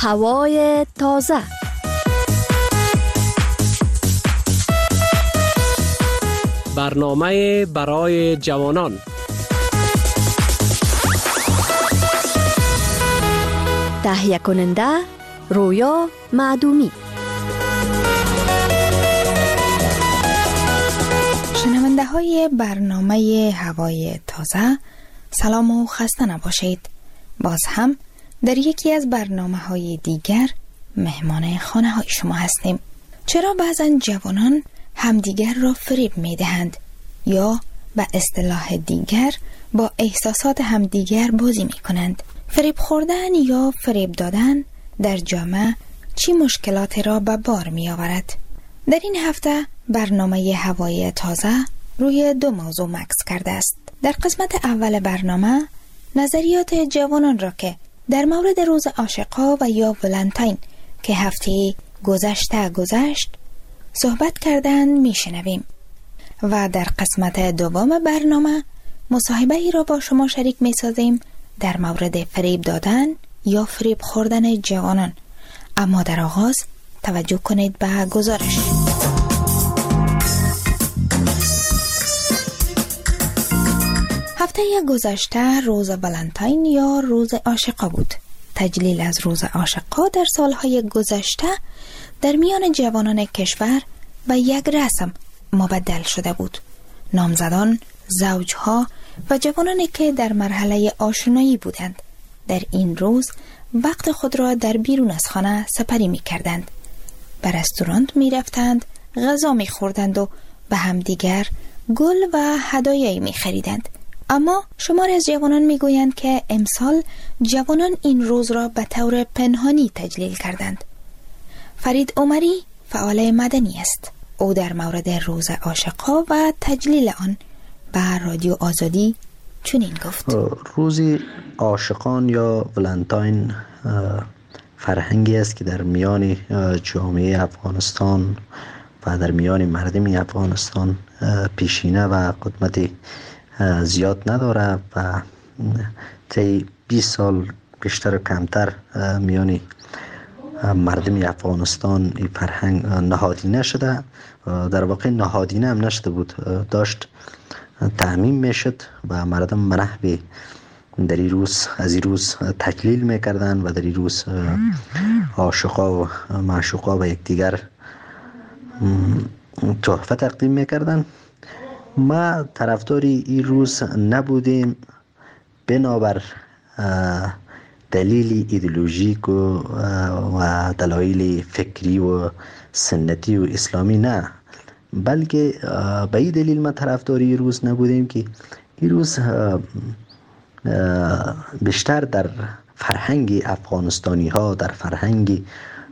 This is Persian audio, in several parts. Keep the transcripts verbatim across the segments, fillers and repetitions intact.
هوای تازه. برنامه برای جوانان. تهیه کننده رویا معدومی. شنونده های برنامه هوای تازه، سلام و خسته نباشید. باز هم در یکی از برنامه های دیگر مهمان خانه های شما هستیم. چرا بعضا جوانان همدیگر را فریب می دهند یا به اصطلاح دیگر با احساسات همدیگر بازی می کنند؟ فریب خوردن یا فریب دادن در جامعه چی مشکلاتی را به بار می آورد؟ در این هفته برنامه هوای تازه روی دو موضوع مکس کرده است. در قسمت اول برنامه نظریات جوانان را که در مورد روز عاشقا و یا ولنتاین که هفته گذشته گذشت صحبت کردن می شنویم و در قسمت دوم برنامه مصاحبه ای را با شما شریک می سازیم در مورد فریب دادن یا فریب خوردن جوانان. اما در آغاز توجه کنید به گزارش. هفته گذشته روز ولنتاین یا روز عاشقا بود. تجلیل از روز عاشقا در سالهای گذشته در میان جوانان کشور به یک رسم مبدل شده بود. نامزدان، زوجها و جوانانی که در مرحله آشنایی بودند در این روز وقت خود را در بیرون از خانه سپری می کردند. به رستوران می رفتند، غذا می خوردند و به همدیگر گل و هدایایی می خریدند. اما شمار از جوانان می گویند که امسال جوانان این روز را به طور پنهانی تجلیل کردند. فرید عمری فعال مدنی است. او در مورد روز عاشقا و تجلیل آن به رادیو آزادی چنین گفت: روز عاشقان یا ولنتاین فرهنگی است که در میان جامعه افغانستان و در میان مردم افغانستان پیشینه و قدمت زیاد نداره و طی بیست سال بیشتر و کمتر میان مردم افغانستان این فرهنگ نهادینه شده. در واقع نهادینه هم نشده بود، داشت تعمیم میشد و مردم منحوی در این روز از این روز تکلیل میکردن و در این روز عاشقا و معشوقا و یکدیگر تحفه تقدیم میکردن. ما طرفداری این روز نبودیم بنابر دلیل ایدئولوژیک و, و دلایل فکری و سنتی و اسلامی نه، بلکه به این دلیل ما طرفداری روز نبودیم که این روز بیشتر در فرهنگ افغانستانی ها، در فرهنگ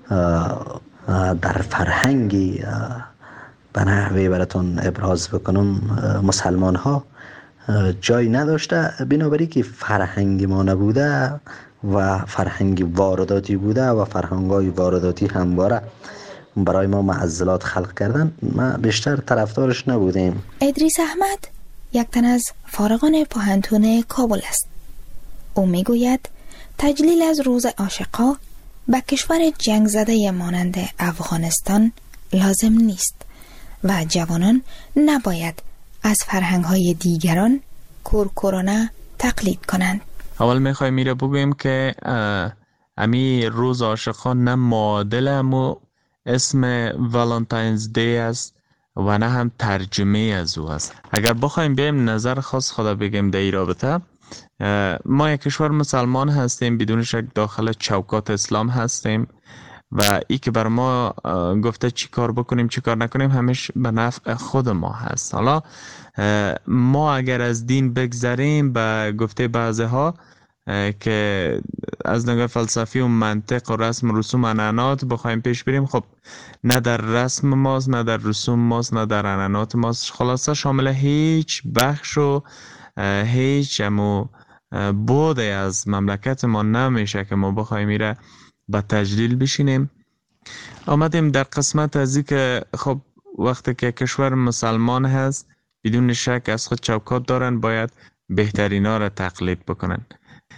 در فرهنگ به نحوی براتون ابراز بکنم مسلمان ها جای نداشته، بنابراین که فرهنگ ما نبوده و فرهنگ وارداتی بوده و فرهنگ های وارداتی همواره برای ما معضلات خلق کردن، ما بیشتر طرفدارش نبودیم. ادریس احمد یک تن از فارغان پوهنتون کابل است. او میگوید تجلیل از روز عاشقا به کشور جنگ زده مانند افغانستان لازم نیست و جوانان نباید از فرهنگ‌های دیگران کورکورانه تقلید کنند. اول میخوایم میره بگویم که امی روز عاشقا نه معادل امو اسم والنتاینز دی است و نه هم ترجمه از او است. اگر بخوایم بیم نظر خاص خدا بگیم در این رابطه، ما یک کشور مسلمان هستیم، بدون شک داخل چوکات اسلام هستیم و ای که بر ما گفته چی کار بکنیم چی کار نکنیم همیشه به نفع خود ما هست. حالا ما اگر از دین بگذریم به گفته بعضی ها که از نگاه فلسفی و منطق و رسم و رسوم عنعنات بخوایم پیش بریم، خب نه در رسم ماست نه در رسوم ماست نه در عنعنات ماست، خلاصه شامل هیچ بخش و هیچ امو بوده از مملکت ما نمیشه که ما بخوایم میره با تجلیل بشینیم. آمدیم در قسمت از این که خب وقتی که کشور مسلمان هست بدون شک از خود چوکات دارن، باید بهترین ها را تقلید بکنن.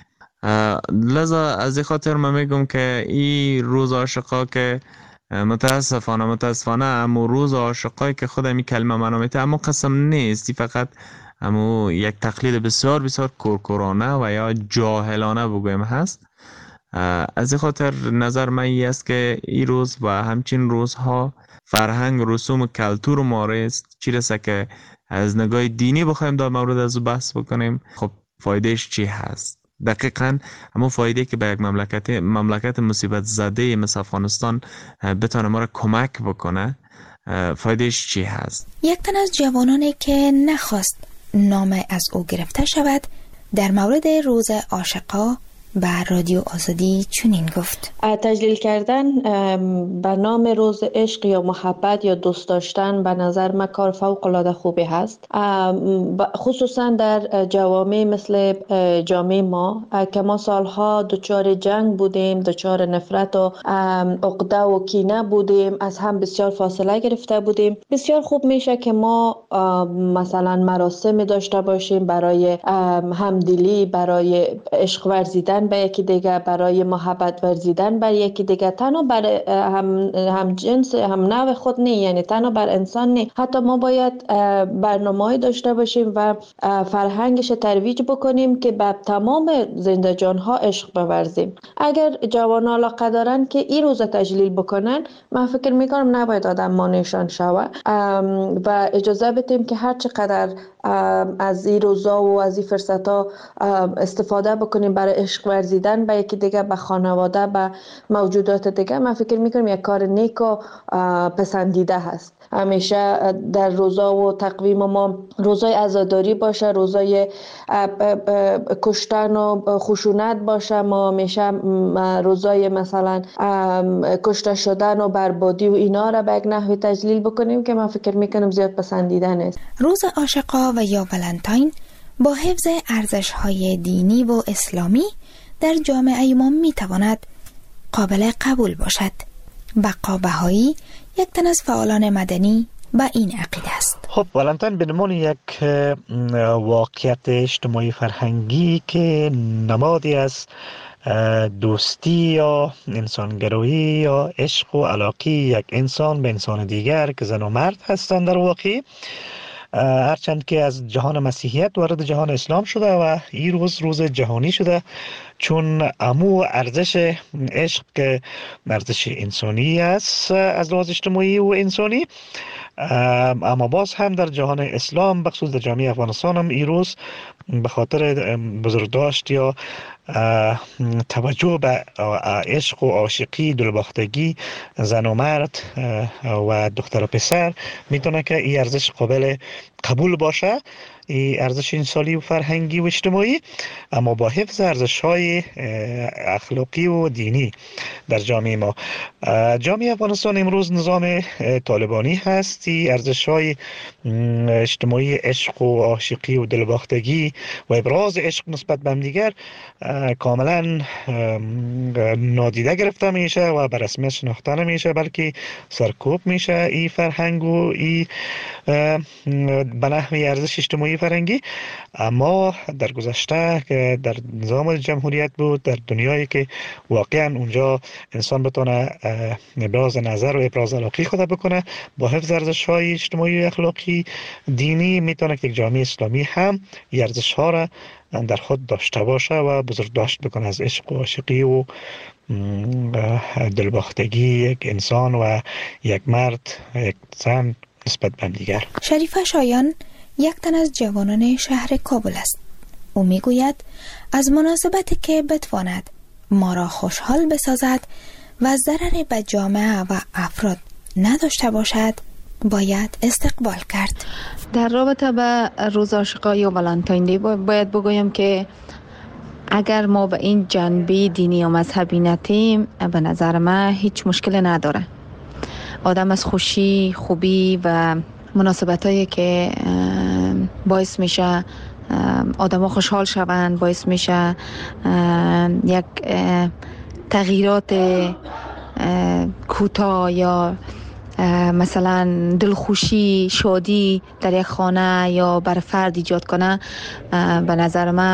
لذا از این خاطر من میگم که این روز عاشقا که متاسفانه متاسفانه اما روز عاشقایی که خود می کلمه منو میته اما قسم نیست، فقط اما یک تقلید بسیار بسیار کورکورانه و یا جاهلانه بگویم هست. از این خاطر نظر من ای است که این روز و همچین روزها فرهنگ رسوم و کلتور ما است. چی رسه که از نگاه دینی بخوایم در مورد از بحث بکنیم، خب فایدهش چی هست؟ دقیقاً همون فایده که به یک مملکت مملکت مصیبت زده مثل افغانستان بتونه ما را کمک بکنه، فایدهش چی هست؟ یک تن از جوانانی که نخواست نام از او گرفته شود در مورد روز عاشقا به رادیو آزادی چنین گفت: تجلیل کردن به نام روز عشق یا محبت یا دوست داشتن به نظر من کار فوق العاده خوبی هست، خصوصا در جوامع مثل جامعه ما که ما سالها دچار جنگ بودیم، دچار نفرت و عقده و کینه بودیم، از هم بسیار فاصله گرفته بودیم. بسیار خوب میشه که ما مثلا مراسم داشته باشیم برای همدلی، برای عشق ورزیدن به یکی دیگه، برای محبت ورزیدن بر یکی دیگه، تنها بر هم, هم جنس هم نوع خود نه، یعنی تنها بر انسان نه، حتی ما باید برنامه‌ای داشته باشیم و فرهنگش ترویج بکنیم که به تمام زنده جانها عشق بورزیم. اگر جوان علاقه دارن که این روز تجلیل بکنن، من فکر میکنم نباید آدم مانعشان شوه و اجازه بدیم که هر چقدر از این روزا و از این فرصتا استفاده بکنیم برای عشق ورزیدن به یکی دیگه، به خانواده، به موجودات دیگه. من فکر میکنم یک کار نیک و پسندیده هست. همیشه در روزا و تقویم ما روزای عزاداری باشه، روزای کشتن و خشونت باشه، ما همیشه روزای مثلا کشته شدن و بربادی و اینا را به یک نحوی تجلیل بکنیم که من فکر میکنم زیاد پسندیده نیست. روز عاشقا و یا ولنتاین با حفظ ارزش‌های دینی و اسلامی در جامعه ما میتواند قابل قبول باشد. بقا بهایی یک تن از فعالان مدنی با این عقیده است. خب ولنتاین به عنوان یک واقعیت اجتماعی فرهنگی که نمادی از دوستی یا انسانگرایی یا عشق و علاقه یک انسان به انسان دیگر که زن و مرد هستند در واقع، هرچند که از جهان مسیحیت وارد جهان اسلام شده و این روز روز جهانی شده، چون امو ارزش عشق که ارزش انسانی است از لحاظ اجتماعی و انسانی، اما باز هم در جهان اسلام بخصوص در جامعه افغانستان هم این روز به خاطر بزرگداشت یا توجه به عشق و عاشقی، دلباختگی زن و مرد و دختر و پسر میتونه که این ارزش قابل قبول باشه، این ارزش انسانی و فرهنگی و اجتماعی، اما با حفظ ارزش‌های اخلاقی و دینی در جامعه ما. جامعه افغانستان امروز نظام طالبانی هست. ارزش‌های اجتماعی عشق و عاشقی و دلباختگی و ابراز عشق نسبت به همدیگر کاملا نادیده گرفته میشه و به رسمیت شناخته نمیشه، بلکه سرکوب میشه این فرهنگ و این به نحوی ارزش اجتماعی فرهنگی. اما در گذشته که در نظام جمهوریت بود، در دنیایی که واقعا اونجا انسان بتونه ابراز نظر و ابراز علاقه خود بکنه با حفظ ارزش‌های اجتماعی و اخلاقی دینی، میتونه که یک جامعه اسلامی هم ارزش‌ها را در خود داشته باشه و بزرگداشت بکنه از عشق و عاشقی و دلباختگی یک انسان و یک مرد یک زن نسبت به دیگر. شریفه شایان یک تن از جوانان شهر کابل است. او میگوید از مناسبتی که بتواند ما را خوشحال بسازد و ضرری به جامعه و افراد نداشته باشد باید استقبال کرد. در رابطه با روز عاشقا یا ولنتاین دی باید بگویم که اگر ما به این جنبه دینی یا مذهبی نتیم، به نظر من هیچ مشکل نداره. آدم از خوشی، خوبی و مناسبتایی که باعث میشه آدم ها خوشحال شوند، باعث میشه یک تغییرات کوتاه یا مثلا دلخوشی، شادی در یک خانه یا بر فرد ایجاد کنه، به نظر من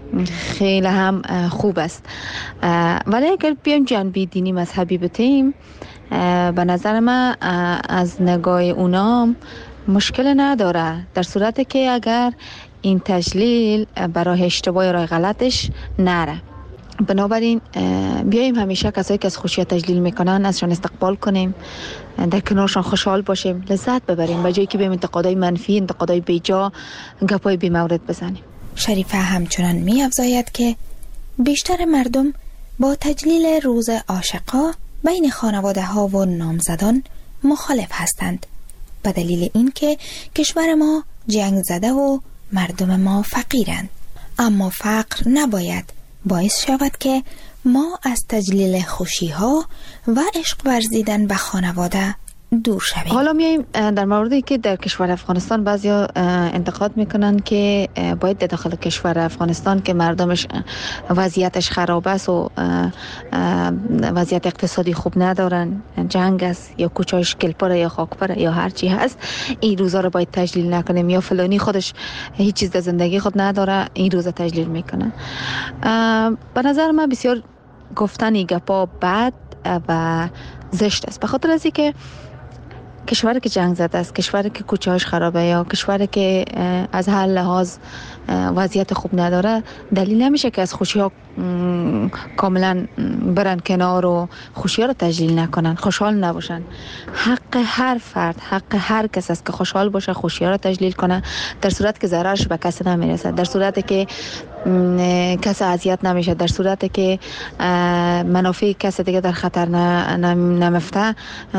خیلی هم خوب است. ولی اگر بیایم جنبه دینی مذهبی بتیم، به نظر من از نگاه اونام مشکل نداره، در صورتی که اگر این تجلیل برای اشتباه رای غلطش نره. بنابراین بیاییم همیشه کسایی که از خوشی تجلیل میکنن ازشان استقبال کنیم، در کنارشان خوشحال باشیم، لذت ببریم، به جایی که بیم انتقادای منفی، انتقادای بیجا، گپای بی مورد بزنیم. شریفه همچنان می افزاید که بیشتر مردم با تجلیل روز عاشقا بین خانواده ها و نامزدان مخالف هستند، به دلیل اینکه کشور ما جنگ زده و مردم ما فقیرند. اما فقر نباید باعث شود که ما از تجلیل خوشی ها و عشق ورزیدن به خانواده دور شویم. حالا میایم در موردی که در کشور افغانستان بعضیا انتقاد میکنن که باید در داخل کشور افغانستان که مردمش وضعیتش خراب است و وضعیت اقتصادی خوب ندارن، جنگ است یا کوچه‌اش گلپره یا خاکپره یا هر چی هست، این روزا رو باید تجلیل نکنیم، یا فلانی خودش هیچ چیز در زندگی خود نداره این روزا تجلیل میکنه. به نظر من بسیار گفتن این گپا بد و زشت است، به خاطر از اینکه کشوری که جنگ زده است، کشوری که کوچه‌اش خرابه یا کشوری که از هر لحاظ وضعیت خوب نداره، دلیل نمیشه که از خوشی ها کاملا برن کنار و خوشی ها رو تجلیل نکنن، خوشحال نباشن. حق هر فرد، حق هر کس است که خوشحال باشه، خوشی ها رو تجلیل کنه، در صورت که ضررش به کسی نمیرسه، در صورتی که کسی اذیت نمیشه، در صورتی که منافع کسی دیگه در خطر نمیفته،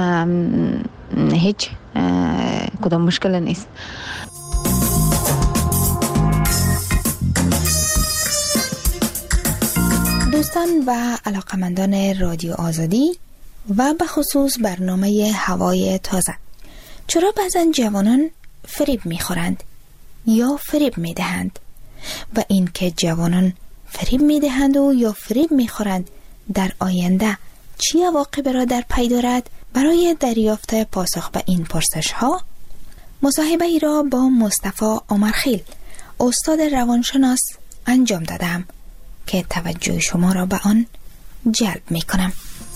هیچ کدام مشکل نیست. دوستان و علاقمندان رادیو آزادی و به خصوص برنامه هوای تازه، چرا بعضن جوانان فریب میخورند یا فریب میدهند و این که جوانان فریب میدهند و یا فریب میخورند در آینده چی عواقبی را در پی دارد؟ برای دریافت پاسخ به این پرسش ها مصاحبه ای را با مصطفی عمرخیل استاد روانشناس انجام دادم که توجه شما را به آن جلب می کنم.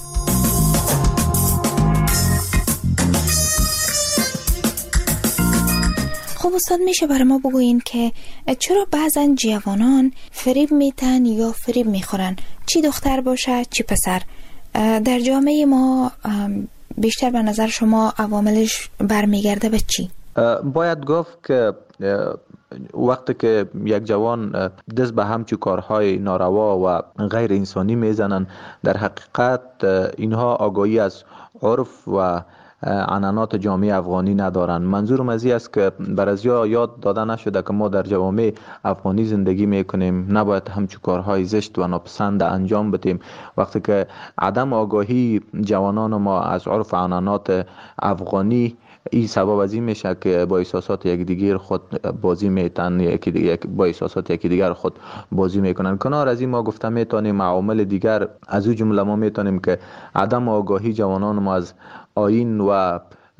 خب استاد، میشه برای ما بگوین که چرا بعضن جوانان فریب میتن یا فریب میخورن، چی دختر باشه چی پسر؟ در جامعه ما بیشتر به نظر شما عواملش برمیگرده به چی؟ باید گفت که وقتی که یک جوان دست به همچون کارهای ناروا و غیر انسانی میزنن، در حقیقت اینها آگاهی از عرف و عنعنات جامعه افغانی ندارن. منظورم از این است که برازیا یاد داده نشده که ما در جوامع افغانی زندگی میکنیم، نباید همچون کارهای زشت و ناپسند انجام بدیم. وقتی که عدم آگاهی جوانان ما از عرف و عنعنات افغانی، این سبب از این میشه که با احساسات یکدیگر خود بازی میتن، یکی دیگر با احساسات یکی دیگر خود بازی میکنن. کنار از این ما گفته میتونیم عوامل دیگر از او جمله ما میتونیم که عدم آگاهی جوانان ما از آیین و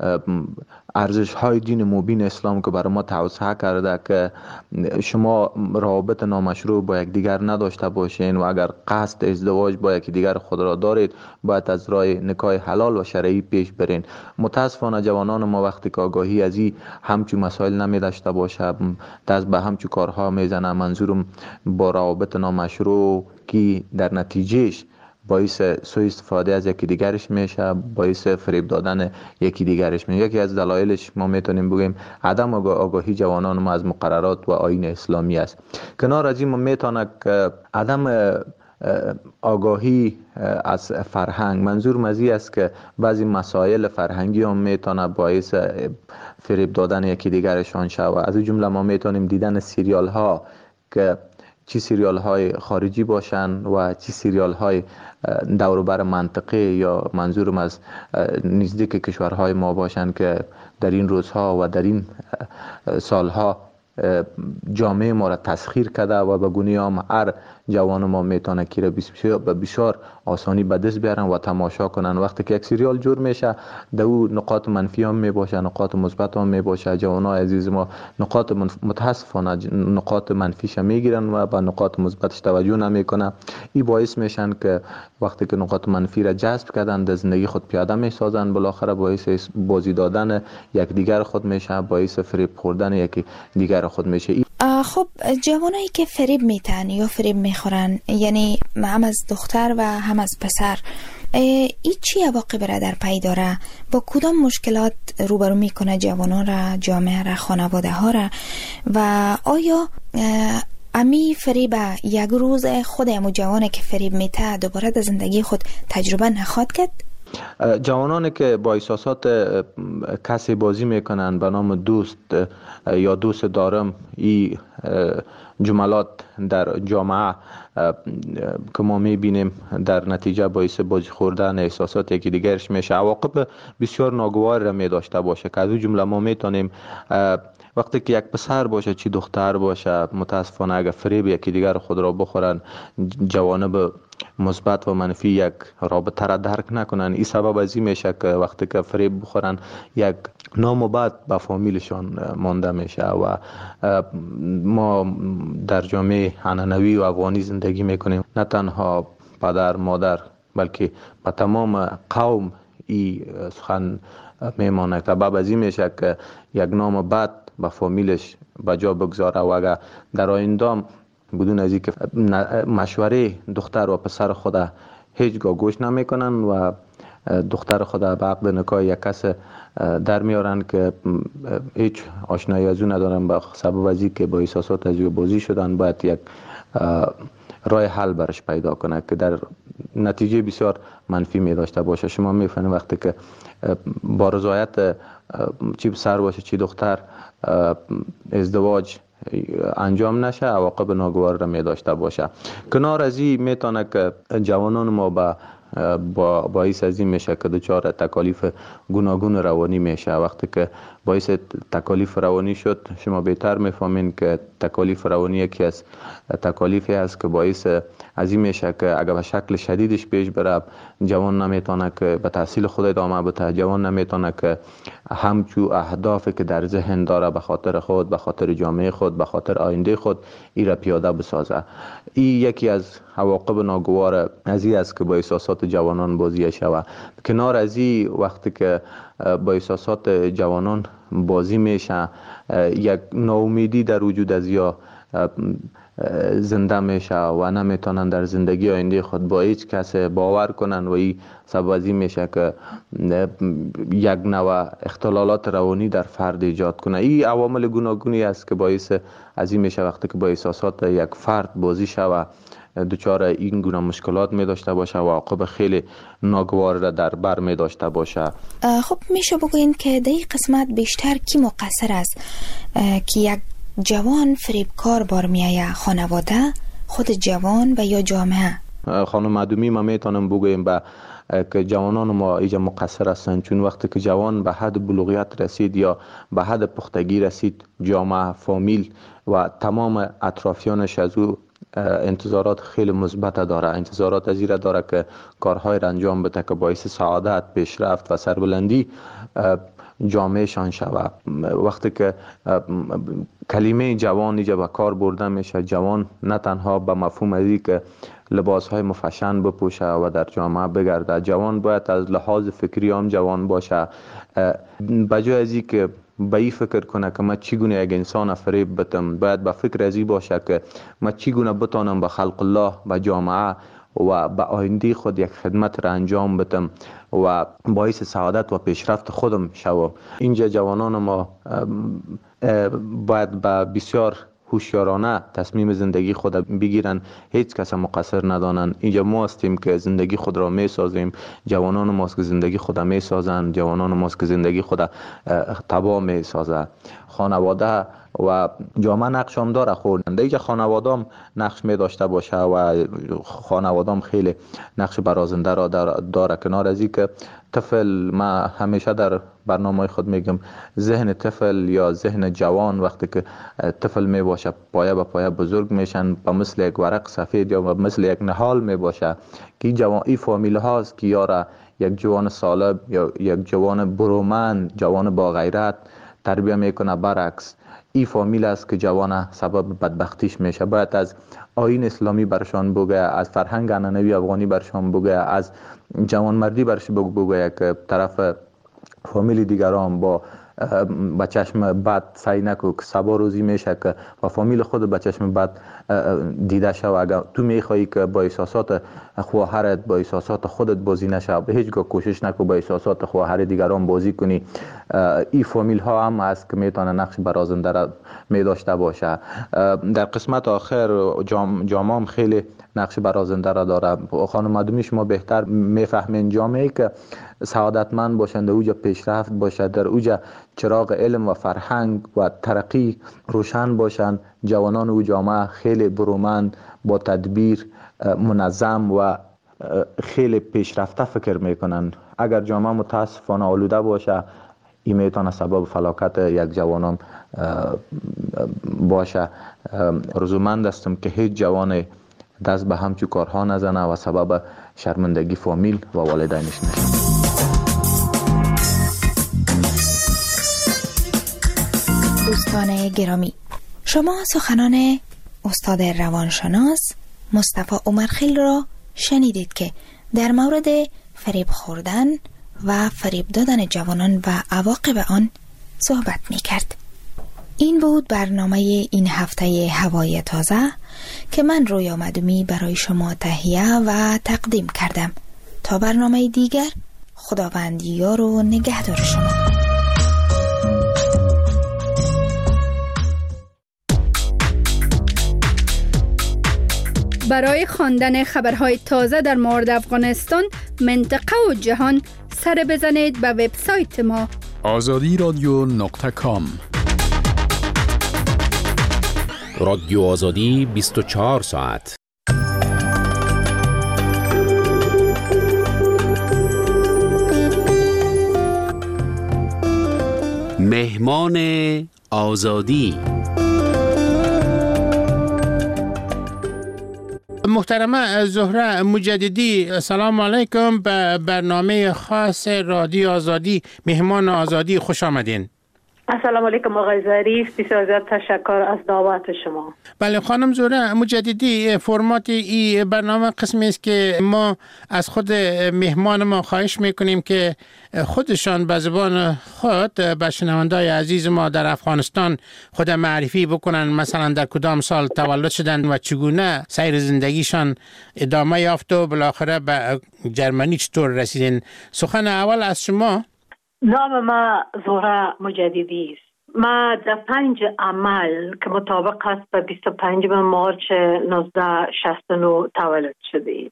ارزش های دین مبین اسلام که برای ما توسعه کرده که شما روابط نامشروع با یک دیگر نداشته باشین و اگر قصد ازدواج با یک دیگر خود را دارید باید از راه نکاح حلال و شرعی پیش برین. متاسفانه جوانان ما وقتی که آگاهی از این همچون مسائل نمی داشته باشه، دست به همچون کارها میزنه. منظورم با روابط نامشروع که در نتیجهش باعث سوء استفاده از یکی دیگرش میشه، باعث فریب دادن یکی دیگرش میشه. یکی از دلایلش ما میتونیم بگیم عدم آگاهی جوانان ما از مقررات و آیین اسلامی است. کنار از این ما میتونه که عدم آگاهی از فرهنگ، منظور از این است که بعضی مسائل فرهنگی هم میتونه باعث فریب دادن یکی دیگرشان شود. از این جمله ما میتونیم دیدن سریال ها که چی سریال های خارجی باشن و چی سریال های دوروبر منطقه یا منظورم از نزدیک کشورهای ما باشن که در این روزها و در این سالها جامعه ما را تسخیر کرده و به گونه هم هر جوان ما میتونه که بسیار بسیار آسانی به دست بیارن و تماشا کنن. وقتی که یک سریال جور میشه در او نقاط منفی هم میباشه، نقاط مثبت هم میباشه. جوانای عزیز ما نقاط متاسفانه نقاط منفیش میگیرن و به نقاط مثبتش توجه نمیکنن. این باعث میشن که وقتی که نقاط منفی را جذب کردن در زندگی خود پیاده میسازن، بالاخره باعث بازی دادن یک دیگر خود میشه، باعث فریب خوردن یک دیگر خود میشه. خب جوانایی که فریب میتن یا فریب میخورن، یعنی هم از دختر و هم از پسر، این چی عواقب را در پی داره؟ با کدام مشکلات روبرو میکنه جوانان را، جامعه را، خانواده ها را؟ و آیا امی فریب یک روز خود امو جوانه که فریب میته دوباره در زندگی خود تجربه نخواد کرد؟ جوانانی که با احساسات کسی بازی میکنن به نام دوست یا دوست دارم، این جملات در جامعه که ما میبینیم در نتیجه باعث بازی خوردن احساسات یکی دیگرش میشه، عواقب بسیار ناگوار را میداشته باشه. که از اون جمله ما میتونیم وقتی که یک پسر باشه چی دختر باشه، متاسفانه اگر فریب یکی دیگر خود را بخورن، جوانب مثبت و منفی یک رابطه را درک نکنن، این سبب از این میشه که وقتی که فریب بخورن یک نام و بد به فامیلشان مانده میشه. و ما در جامعه عنعنوی و افغانی زندگی میکنیم، نه تنها پدر مادر بلکه به تمام قوم این سخن میمانه که سبب از این میشه که یک نام بد به فامیلش بجا بگذاره و اگر در آینده بدون از اینکه مشوره دختر و پسر خود هیچگاه گوش نمیکنن و دختر خود به عقد نکاح یک کس در میارن که هیچ آشنایی از اون ندارن، به سبب از اینکه با احساسات از او بازی شدن، باید یک راه حل برش پیدا کنه که در نتیجه بسیار منفی می داشته باشه. شما میفهمید وقتی که با رضایت چی پسر باشه چی دختر ازدواج انجام نشه، عواقب ناگوار را می داشته باشه. کنار از این میتونه که جوانان ما با با باعث از این میشه که دچار تکالیف گوناگون روانی میشه. وقتی که باعث تکالیف روانی شد، شما بهتر میفهمین که تکالیف روانی یکی از تکالیفی است که باعث از این میشه که اگر به شکل شدیدش پیش بره، جوان نمیتونه که به تحصیل خود ادامه بده، جوان نمیتونه که همچو اهدافی که در ذهن داره به خاطر خود، به خاطر جامعه خود، به خاطر آینده خود ای را پیاده بسازه. این یکی از عواقب ناگوار از این است که با احساسات جوانان بازی شود. کنار از این وقتی که با احساسات جوانان بازی میشه، یک ناامیدی در وجود از یا زنده میشه و نمیتونن در زندگی آینده خود با هیچ کس باور کنن و این سبب از این میشه که یک نوع اختلالات روانی در فرد ایجاد کنه. این عوامل گوناگونی است که باعث از این میشه وقتی که با احساسات یک فرد بازی شود دچار این گونه مشکلات می داشته باشه و عواقب خیلی ناگوار را در بر می داشته باشه. خب میشه بگوین که در این قسمت بیشتر کی مقصر است که یک جوان فریبکار بار میایه؟ خانواده، خود جوان و یا جامعه؟ خانم معدومی ما میتونم بگویم با که جوانان ما ایجا مقصر هستند، چون وقتی که جوان به حد بلوغیت رسید یا به حد پختگی رسید، جامعه، فامیل و تمام اطرافیانش از او انتظارات خیلی مثبت داره. انتظارات از این داره که کارهای را انجام بده که باعث سعادت، پیشرفت و سربلندی جامعه شان شود. وقتی که کلمه جوان اینجا به کار برده میشه، جوان نه تنها به مفهوم ازی که لباس های مفشن بپوشه و در جامعه بگرده، جوان باید از لحاظ فکری هم جوان باشه. بجای ازی که به این فکر کنه که من چگونه یک انسان فریب بدم، باید به فکر ازی باشه که من چگونه بتانم به خلق الله، به جامعه و به آینده خود یک خدمت را انجام بدم و باعث سعادت و پیشرفت خودم شوم. اینجا جوانان ما باید به بسیار هوشیارانه تصمیم زندگی خود بگیرن، هیچ کس مقصر ندانن. اینجا ما هستیم که زندگی خود را می سازیم، جوانان ماست که زندگی خود می سازن، جوانان ماست که زندگی خود تباه می سازه. خانواده و جامعه نقش هم داره خوردن. دیگه خانواده هم نقش می داشته باشه و خانواده هم خیلی نقش برازنده را داره. کنار از این که طفل، ما همیشه در برنامه خود میگم ذهن طفل یا ذهن جوان وقتی که طفل می باشه پایه به پایه بزرگ میشن به مثل یک ورق سفید یا مثل یک نهال می باشه که این جوان این فامیل هاست که یاره یک جوان سالب یا یک جوان برومند، جوان با غیرت تربیه میکنه. برعکس این فامیل است که جوان سبب بدبختیش میشه. باید از آیین اسلامی برشان بگه، از فرهنگ عنعنوی افغانی برشان بگه، از جوان مردی برش بگه که طرف فامیل دیگران با با چشم بد سعی نکو که سبا روزی میشه که و فامیل خود با چشم بد دیده شو. اگر تو میخوایی که با احساسات خواهرت با احساسات خودت بازی نشه، به هیچگاه کوشش نکو با احساسات خواهر دیگران بازی کنی. این فامیل ها هم است که میتونه نقش برازنده را می داشته باشه. در قسمت آخر جام جامام خیلی نقش برازنده را داره. خانم معدومی شما بهتر میفهمین جامعه که سعادتمند باشند، در اوجا پیشرفت باشد، در اوجا چراغ علم و فرهنگ و ترقی روشن باشند، جوانان او جامعه خیلی برومند، با تدبیر، منظم و خیلی پیشرفته فکر میکنن. اگر جامعه متاسفانه آلوده باشه، این میتونه سبب فلاکت یک جوانان باشه. رضامند هستم که هیچ جوان دست به همچو کارها نزنه و سبب شرمندگی فامیل و والدینش نشه. دوستان گرامی، شما سخنان استاد روانشناس مصطفی عمرخیل را شنیدید که در مورد فریب خوردن و فریب دادن جوانان و عواقب آن صحبت می کرد. این بود برنامه این هفته هوای تازه که من رویا معدومی برای شما تهیه و تقدیم کردم. تا برنامه دیگر، خداوند یار و نگهدار شما. برای خواندن خبرهای تازه در مورد افغانستان، منطقه و جهان، سر بزنید به وبسایت ما آزادی رادیو نقطه کام. رادیو آزادی بیست و چهار ساعت. مهمان آزادی. محترمه زهره مجددی، سلام علیکم. به برنامه خاص رادیو آزادی مهمان آزادی خوش آمدین. السلام علیکم آقای ظریف، بسیار زیاد تشکر از دعوت شما. بله خانم زهره مجددی، فرمات این برنامه قسمی است که ما از خود مهمان ما خواهش میکنیم که خودشان به زبان خود به شنوندای عزیز ما در افغانستان خود معرفی بکنن، مثلا در کدام سال تولد شدن و چگونه سیر زندگیشان ادامه یافت و بالاخره به جرمنی چطور رسیدن. سخن اول از شما. نام ما زهره مجددی است. ما در پنج عمل که مطابق است به بیست و پنجم مارچ نوزده شصت و نه تولد شده.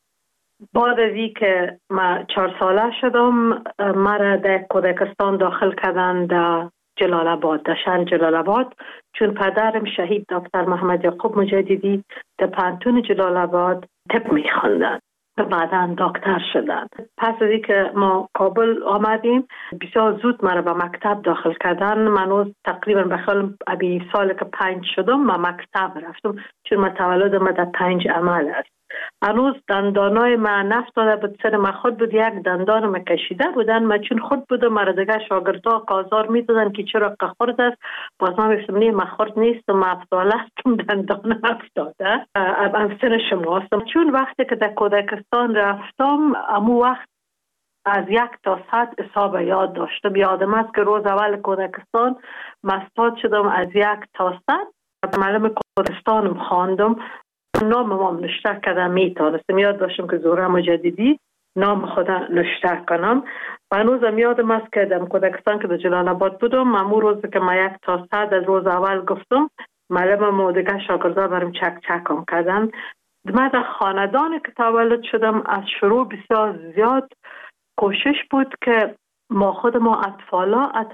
بعد از این که ما چهار ساله شدم، مرا در کودکستان داخل کردن در جلال آباد، در شهر جلال آباد، چون پدرم شهید دکتر محمد یعقوب مجددی در پانتون جلال آباد طب می‌خواندن و بعداً دکتر شدن. پس از اینکه ما کابل آمدیم، بسیار زود مرا به مکتب داخل کردن. من تقریبا به خیال ابی سال که پنج شدم ما مکتب رفتم، چون ما تولد ما در پنج عمل است. هنوز دندانای من نفتاده بود، سر ما خود بود، یک دندان ما کشیده بودن. ما چون خود بودم، مرا دیگه شاگردا کازار میدادن که چرا خورد است. باز ما میفتم نه ما خورد نیست، ما افتاله هستم، دندان افتاده. ام سن شما هستم. چون وقتی که در کودکستان رفتم، امو وقت از یک تا صد حساب یاد داشتم. یادم است که روز اول کودکستان مستاد شدم از یک تا صد. معلم کودکستانم خواندم، نام ما نشته کردم، میتونستم. یاد داشتم که زهره مجددی نام خدا نشته کنم. و هنوزم یادم است که در کودکستان که در جلال آباد بودم، امو روز که ما یک تا صد از روز اول گفتم، معلم ما دیگه شاگردا برام چک چکم کردن. من در خاندان که تولد شدم، از شروع بسیار زیاد کوشش بود که ما خود ما اطفالا، حتی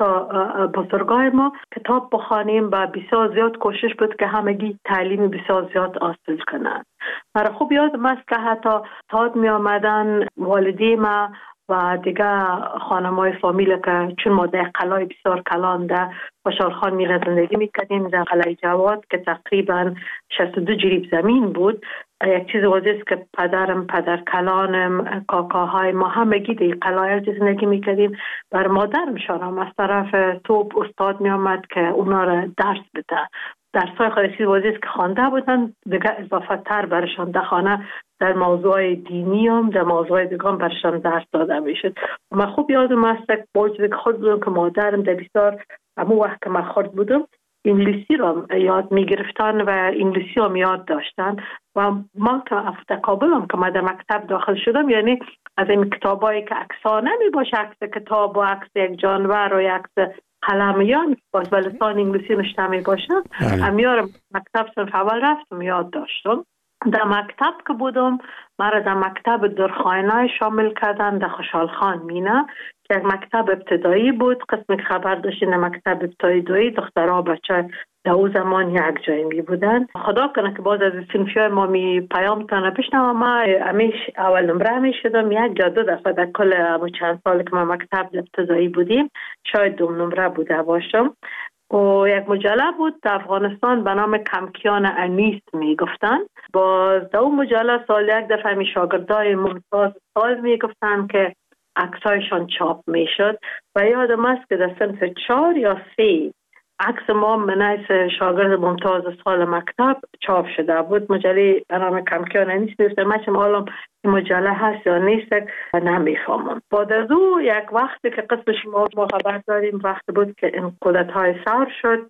بزرگای ما کتاب بخوانیم و بسیار زیاد کوشش بود که همگی تعلیم بسیار زیاد حاصل کنند. مرا خوب یادم است که حتی تاد می آمدن والدی ما و دیگه خانمای فامیل که چون ما در قلعه بسیار کلان در خوشحال خان میره زندگی میکردیم در قلعه جواد که تقریبا شصت و دو جریب زمین بود. یک چیز واضح است که پدرم، پدر کلانم، کاکاهای ما همگی در قلعه زندگی میکردیم. بر مادرم شانم از طرف توپ استاد میامد که اونا را درس بده. درسای خودشی واضح است که خوانده بودن، دیگه اضافه تر برشان در خانه در موضوع دینی هم در موضوع دیگه هم برشان درس داده میشد. من خوب یادم است که باید خود بودم که مادرم در بسیار همون وقت که من خورد بودم انگلیسی را یاد میگرفتن و انگلیسی هم یاد داشتن و من که افته کابلم که من در مکتب داخل شدم، یعنی از این کتابایی که عکسانه می باشه، عکس کتاب و عکس یک جانور و عکس قلمیان باز به لسان انگلیسی نشته می باشه، امیار مکتب صنف اول رفتم یاد داشتم. در مکتب که بودم مرا در مکتب درخانه شامل کردن در خوشحال خان مینه که یک مکتب ابتدایی بود. قسم که خبر داشتین در مکتب ابتدایی دخترها بچه در او زمان یک جایی می بودن. خدا کنه که باز از سنفی ما می پیام تانه بشنم. ما همیش اول نمره می شدم، یک جا دو دفعه در کل همون چند سال که ما مکتب ابتدایی بودیم شاید دوم نمره بوده باشم. و یک مجله بود در افغانستان به نام کمکیان انیس می گفتن. باز در اون مجله سال یک دفعه می شاگردای ممتاز سال می گفتن که عکسایشان چاپ می شد و یادم است که در صنف چهار یا سه عکس ما منیس شاگرد ممتاز سال مکتب چاپ شده بود. مجله به نام کمکیان انیس می گفتن. من چم حالا این مجله هست یا نیست نمیفهمم. بعد از او یک وقتی که قسم شما ما خبر داریم وقت بود که این کودتای سر شد،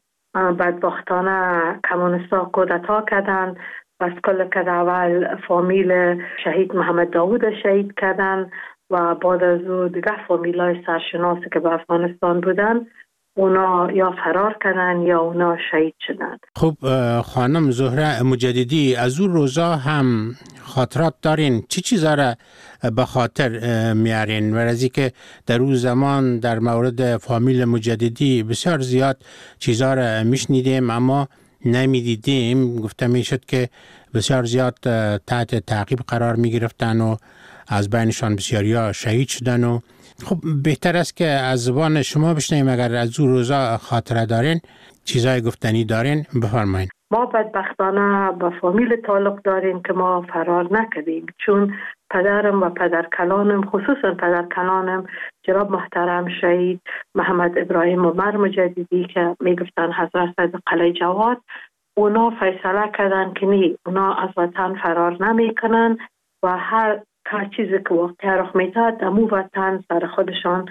بدبختانه کمونستا کودتا کردن و از کل که اول فامیل شهید محمد داوود شهید کردن و بعد از او دیگه فامیل های سرشناسی که به افغانستان بودن اونا یا فرار کردن یا اونا شهید شدن. خب خانم زهره مجددی از اون روزا هم خاطرات دارین؟ چی چیزا را به خاطر میارین؟ و از که در اون زمان در مورد فامیل مجددی بسیار زیاد چیزا را میشنیدیم اما نمیدیدیم. گفته میشد که بسیار زیاد تحت تعقیب قرار میگرفتن و از بینشان بسیاری ها شهید شدن. و خب بهتر است که از زبان شما بشنویم. اگر از اون روزا خاطره دارین، چیزای گفتنی دارین، بفرمایید. ما بدبختانه با فامیل تعلق داریم که ما فرار نکردیم، چون پدرم و پدر کلانم، خصوصا پدر کلانم جناب محترم شهید محمد ابراهیم عمر مجددی که میگفتن حضرت سید قلعه جواد، اونا فیصله کردن که نی، اونا از وطن فرار نمیکنن و هر هر چیزی که واقع رخ میداد دمو وطن سر خودشان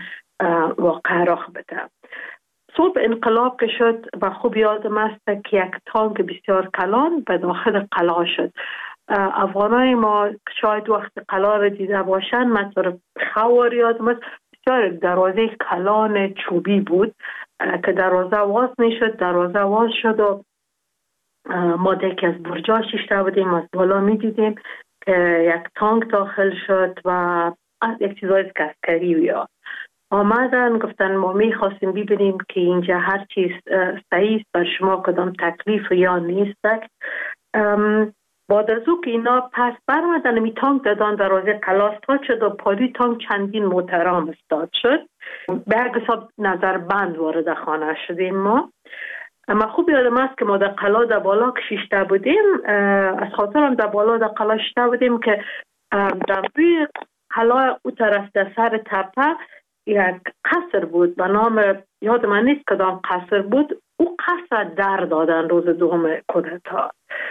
واقع رخ بده. صبح انقلاب که شد و خوب یادم است که یک تانک بسیار کلان به داخل قلعه شد. افغانای ما شاید وقت قلعه را دیده باشن، مثلا خوار یادم است بسیار دروازه کلان چوبی بود که دروازه واز میشد، دروازه واز شد و ما دیگه از برجا شیشته بودیم، از بالا میدیدیم که یک تانک داخل شد و یک چیزای عسکری یا آمدن گفتن ما میخواستیم ببینیم که اینجا هر چیز صحیح است، بر شما کدام تکلیف یا نیست. بعد از او که اینا پس برمدن می تانک دادن دروازه قلعه استاد شد و پالی تانک چندین محترم استاد شد. به هر حساب نظر بند وارد خانه شدیم. ما اما خوب یادم است که ما در قلعه در بالا که شیشته بودیم، از خاطرم در بالا در قلعه شیشته بودیم که در روی قلعه او طرف در سر تپه یک قصر بود به نام، یاد من نیست کدام قصر بود، او قصر در دادن روز دوم کودتا.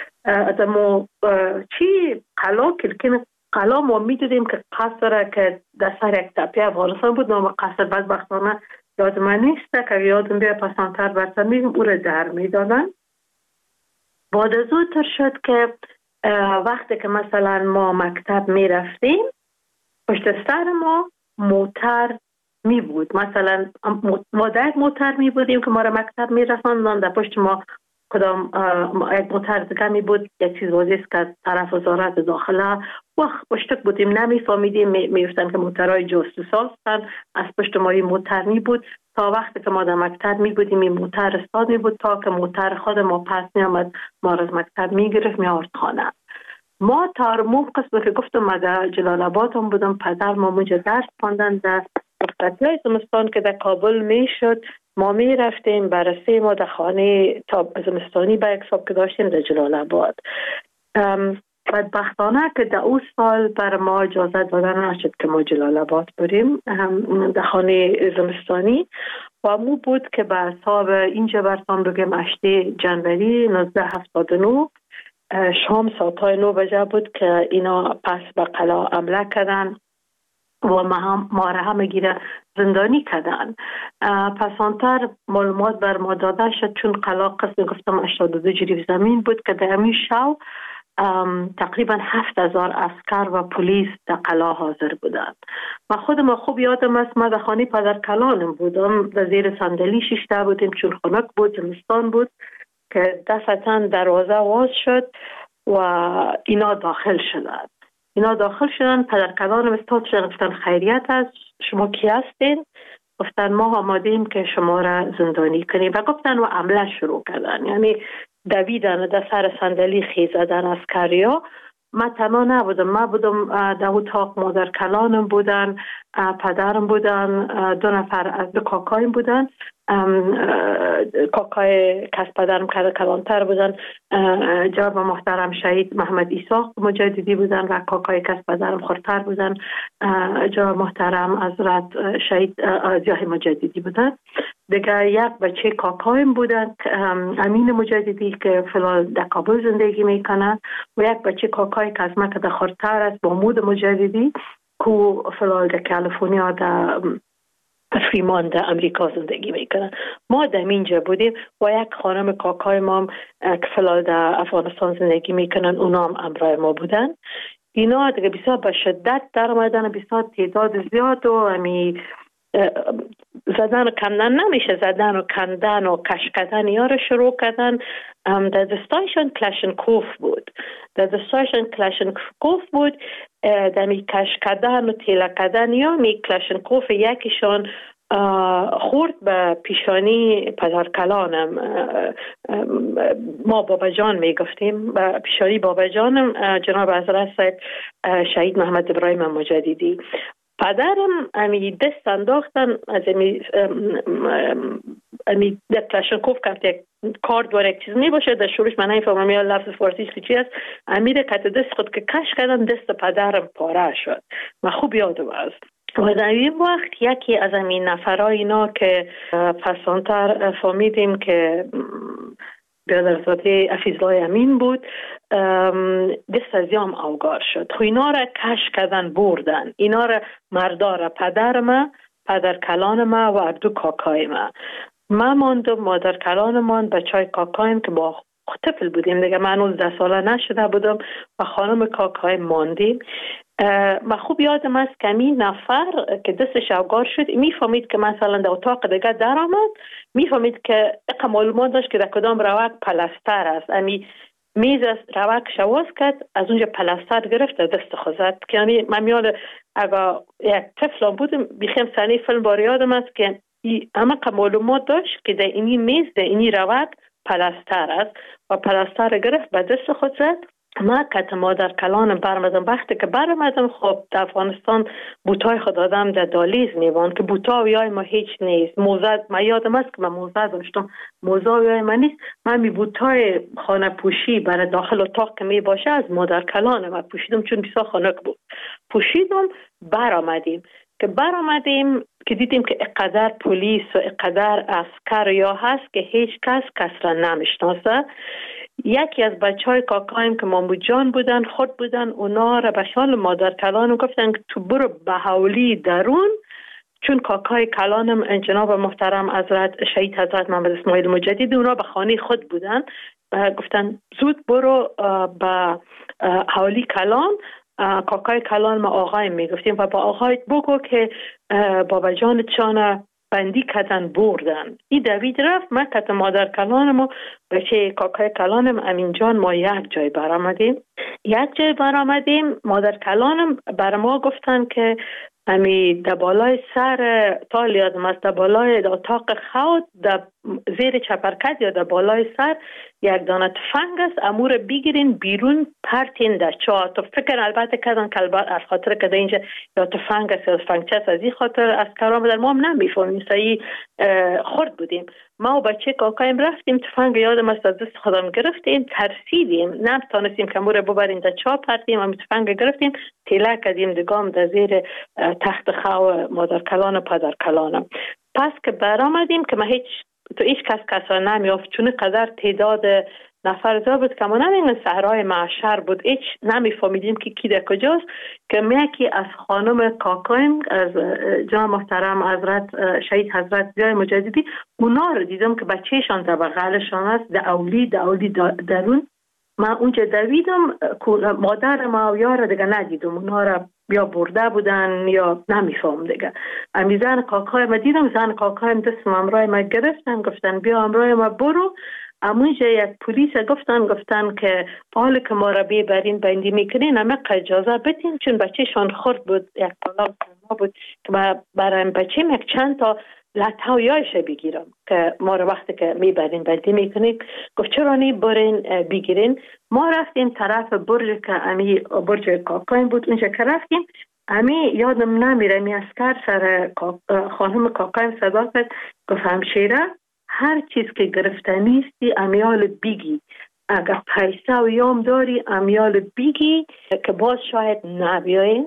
ما چی قلعه کلکین قلعه ما میدیدیم که قصر که در سر یک تپه افغانستان بود، نام قصر بدبختانه یاد من نیست که یادم بیا پسانتر برسن میگم او را در میدادن. بعد از او تر شد که وقتی که مثلا ما مکتب میرفتیم پشت سر ما موتر می بود، مثلا ما در یک موتر می بودیم که ما را مکتب می رساندن، در پشت ما کدام یک موتر دیگه می بود، یک چیز واضح است که طرف وزارت داخله وقت پشتک بودیم نمی فهمیدیم، می گفتن که موترهای جاسوس هستن، از پشت ما این موتر می بود تا وقتی که ما در مکتب می بودیم این موتر استاد می بود تا که موتر خود ما پس می آمد ما را از مکتب می گرفت می آورد خانه. ما تا موم قسم که گفتم ما در جلال آباد هم بودم، پدر ما اونجا درس خواندن در وقتی زمستان که در کابل می شد ما می رفتیم بررسی ما در خانه تا زمستانی به حساب که داشتیم در جلال آباد. بدبختانه که در اون سال بر ما اجازه دادن نشد که ما جلال آباد بریم در خانه زمستانی و مو بود که به حساب اینجا برسان بگیم هشتم جنوری نوزده هفتاد و نه شام ساعتای نو بجه بود که اینا پس به قلعه حمله کردن و ما, هم ما را همه گیره زندانی کردن. پسانتر معلومات بر ما داده شد چون قلعه قسم گفتم هشتاد و دو جریب زمین بود که در همین شو تقریبا هفت هزار عسکر و پلیس در قلعه حاضر بودند. و خودم خوب یادم است ما در خانه پدر کلانم بودم، در زیر صندلی شیشته بودیم چون خنک بود، زمستان بود که دستن دروازه واز شد و اینا داخل شدند. اینا داخل شدن، پدر کلانم استاد شدن، گفتن خیریت است، شما کی هستین؟ گفتن ما آماده ایم که شما را زندانی کنیم و گفتن و عمله شروع کردن، یعنی دویدن در سر صندلی خیزدن عسکریا. ما تنها نبودم، ما بودم در اتاق مادر کلانم بودن، پدرم بودن، دو نفر از دو کاکایم بودن، کاکای کس پدرم کلانتر بودن، جناب محترم شهید محمد ایساق مجددی بودن و کاکای کس پدرم خورتر بودن، جناب محترم حضرت شهید ضیاء مجددی بودن. دیگه یک بچه کاکایم بودن امین مجددی که فلال در کابل زندگی میکنن و یک بچه کاکای که از ما که در خورتر است محمود مجددی که فلال در کالیفرنیا در فریمان در امریکا زندگی میکنن. ما در اینجا بودیم و یک خانم کاکای ما که فلال در افغانستان زندگی میکنن اونا هم امرای ما بودن. اینا دیگه بسیار به شدت در آمدن، بسیار تعداد زیاد و همی زدن و کندن نمیشه، زدن و کندن و کش کردن یا رو شروع کردن. در دستایشان کلاشنکوف بود، در دستایشان کلاشنکوف بود، در می کش کردن و تیله کردن یا می کلاشنکوف یکیشان خورد به پیشانی پدر کلانم، ما بابا جان می گفتیم، به پیشانی بابا جانم جناب حضرت شهید محمد ابراهیم مجددی. پدرم امی دست انداختن از امی امی در کلاشنکوف که یک کارد داره یک چیز می باشه در شروعش من نمیفهمم یا لفظ فارسیش که چی است، امیر کت دست خود که کش کردن دست پدرم پاره شد. من خوب یادم است. و در این وقت یکی از این نفرای اینا که پسانتر فهمیدیم که برادرزاده حفیظالله امین بود دست از یام اوگار شد. خو اینا را کش کردن بردن، اینا را مردار پدر ما، پدر کلان ما و دو کاکای ما. ما ماندم، مادر کلان من، بچای کاکایم که با طفل بودیم دیگه، من نوزده ساله نشده بودم و خانم کاکای ماندیم. ما خوب یادم است که این نفر که دستش اوگار شد میفهمید که مثلا در اتاق دیگه در آمد، میفهمید که اقا معلومات داشت که در کدام روک پلستر است، امی میز از روک شواز کرد، از اونجا پلستر گرفت در دست خوزد. که یعنی من میاد اگه یک طفل بودم بیخیم سنی فیلم بار یادم است که همه معلومات داشت که در اینی میز در اینی روک پلستر است و پلستر گرفت به دست خود زد. ما کت مادر کلانم برمدم، وقتی که برمدم خب در افغانستان بوتای خود آدم در دالیز میوان که بوتاویای ما هیچ نیست، موزه ما یادم است که من موزه داشتم، موزاویای ما نیست. من می بوتای خانه پوشی برای داخل اتاق که می باشه از مادر کلانم پوشیدم چون بسیار خنک بود، پوشیدم برآمدیم. که برآمدیم که دیدیم که اقدر پلیس و اقدر عسکر یا هست که هیچ کس کس را نمیشناسه. یکی از بچه های کاکایم که محمود جان بودن خود بودن، اونا را به شال مادر کلانم گفتن که تو برو به حولی درون، چون کاکای کلانم جناب محترم حضرت شهید حضرت محمد اسماعیل مجددی اونا به خانه خود بودن، گفتن زود برو به حولی کلان. کاکای کلان ما آقایم میگفتیم و با آقایت بگو که بابا جانت شانه بندی کردن بردن. این دوید رفت، من کت مادر کلانم و بچه کاکای کلانم امین جان ما یک جای برآمدیم. یک جای برآمدیم مادر کلانم بر ما گفتن که امی در بالای سر تالیادم است، در بالای اتاق خود در زیر چپرکت یا در بالای سر یک دانه تفنگ است، امور بگیرین بیرون پرتین در چاه. تو فکر البته کردن که البته از خاطر که اینجا یا تفنگ است یا تفنگچه است، از این خاطر از کرام در ما هم نمیفهمیم، سعی خورد بودیم. ما و بچه کاکایم رفتیم، تفنگ یادم است از دست خودم گرفتیم، ترسیدیم، نمیتونستیم که امور ببریم در چاه پرتیم، اما تفنگ گرفتیم تیله کردیم دگام در زیر تخت خو مادر کلان و پدر کلانم. پس که برآمدیم که ما هیچ تو هیچ کس کسا نمیافت، چون قدر تعداد نفر زیاد بود که ما نمیدونیم صحرای معشر بود، هیچ نمیفهمیدیم که کی در کجاست. که یکی از خانم کاکایم از جناب محترم حضرت شهید حضرت ضیای مجددی، اونا رو دیدم که بچهشان در بغلشان است، در اولی در اولی درون. من اونجا دویدم، مادر ما و یار دیگه ندیدم، اونا رو یا برده بودن یا نمیفهم دیگه. امی زن کاکای ما دیدم، زن کاکایم دست امرای ما گرفتن، گفتن بیا امرای ما برو. امونجا یک پلیس گفتن گفتن که حال که ما را ببرین بندی میکنین اما اجازه بدین، چون بچه شان خورد بود، یک کالا ما بود که برای بچه یک چند تا لطویایش بگیرم که ما را وقتی که میبرین بندی میکنین. گفت چرا نی برین بگیرین. ما رفتیم طرف برج که امی برج کاکایم بود، اونجا که رفتیم امی یادم نمیره می اسکر سر خانم کاکایم صدا کرد، گفت همشیره هر چیز که گرفته نیستی امیال بیگی، اگر پیسه و یام داری امیال بیگی که باز شاید نبیاین.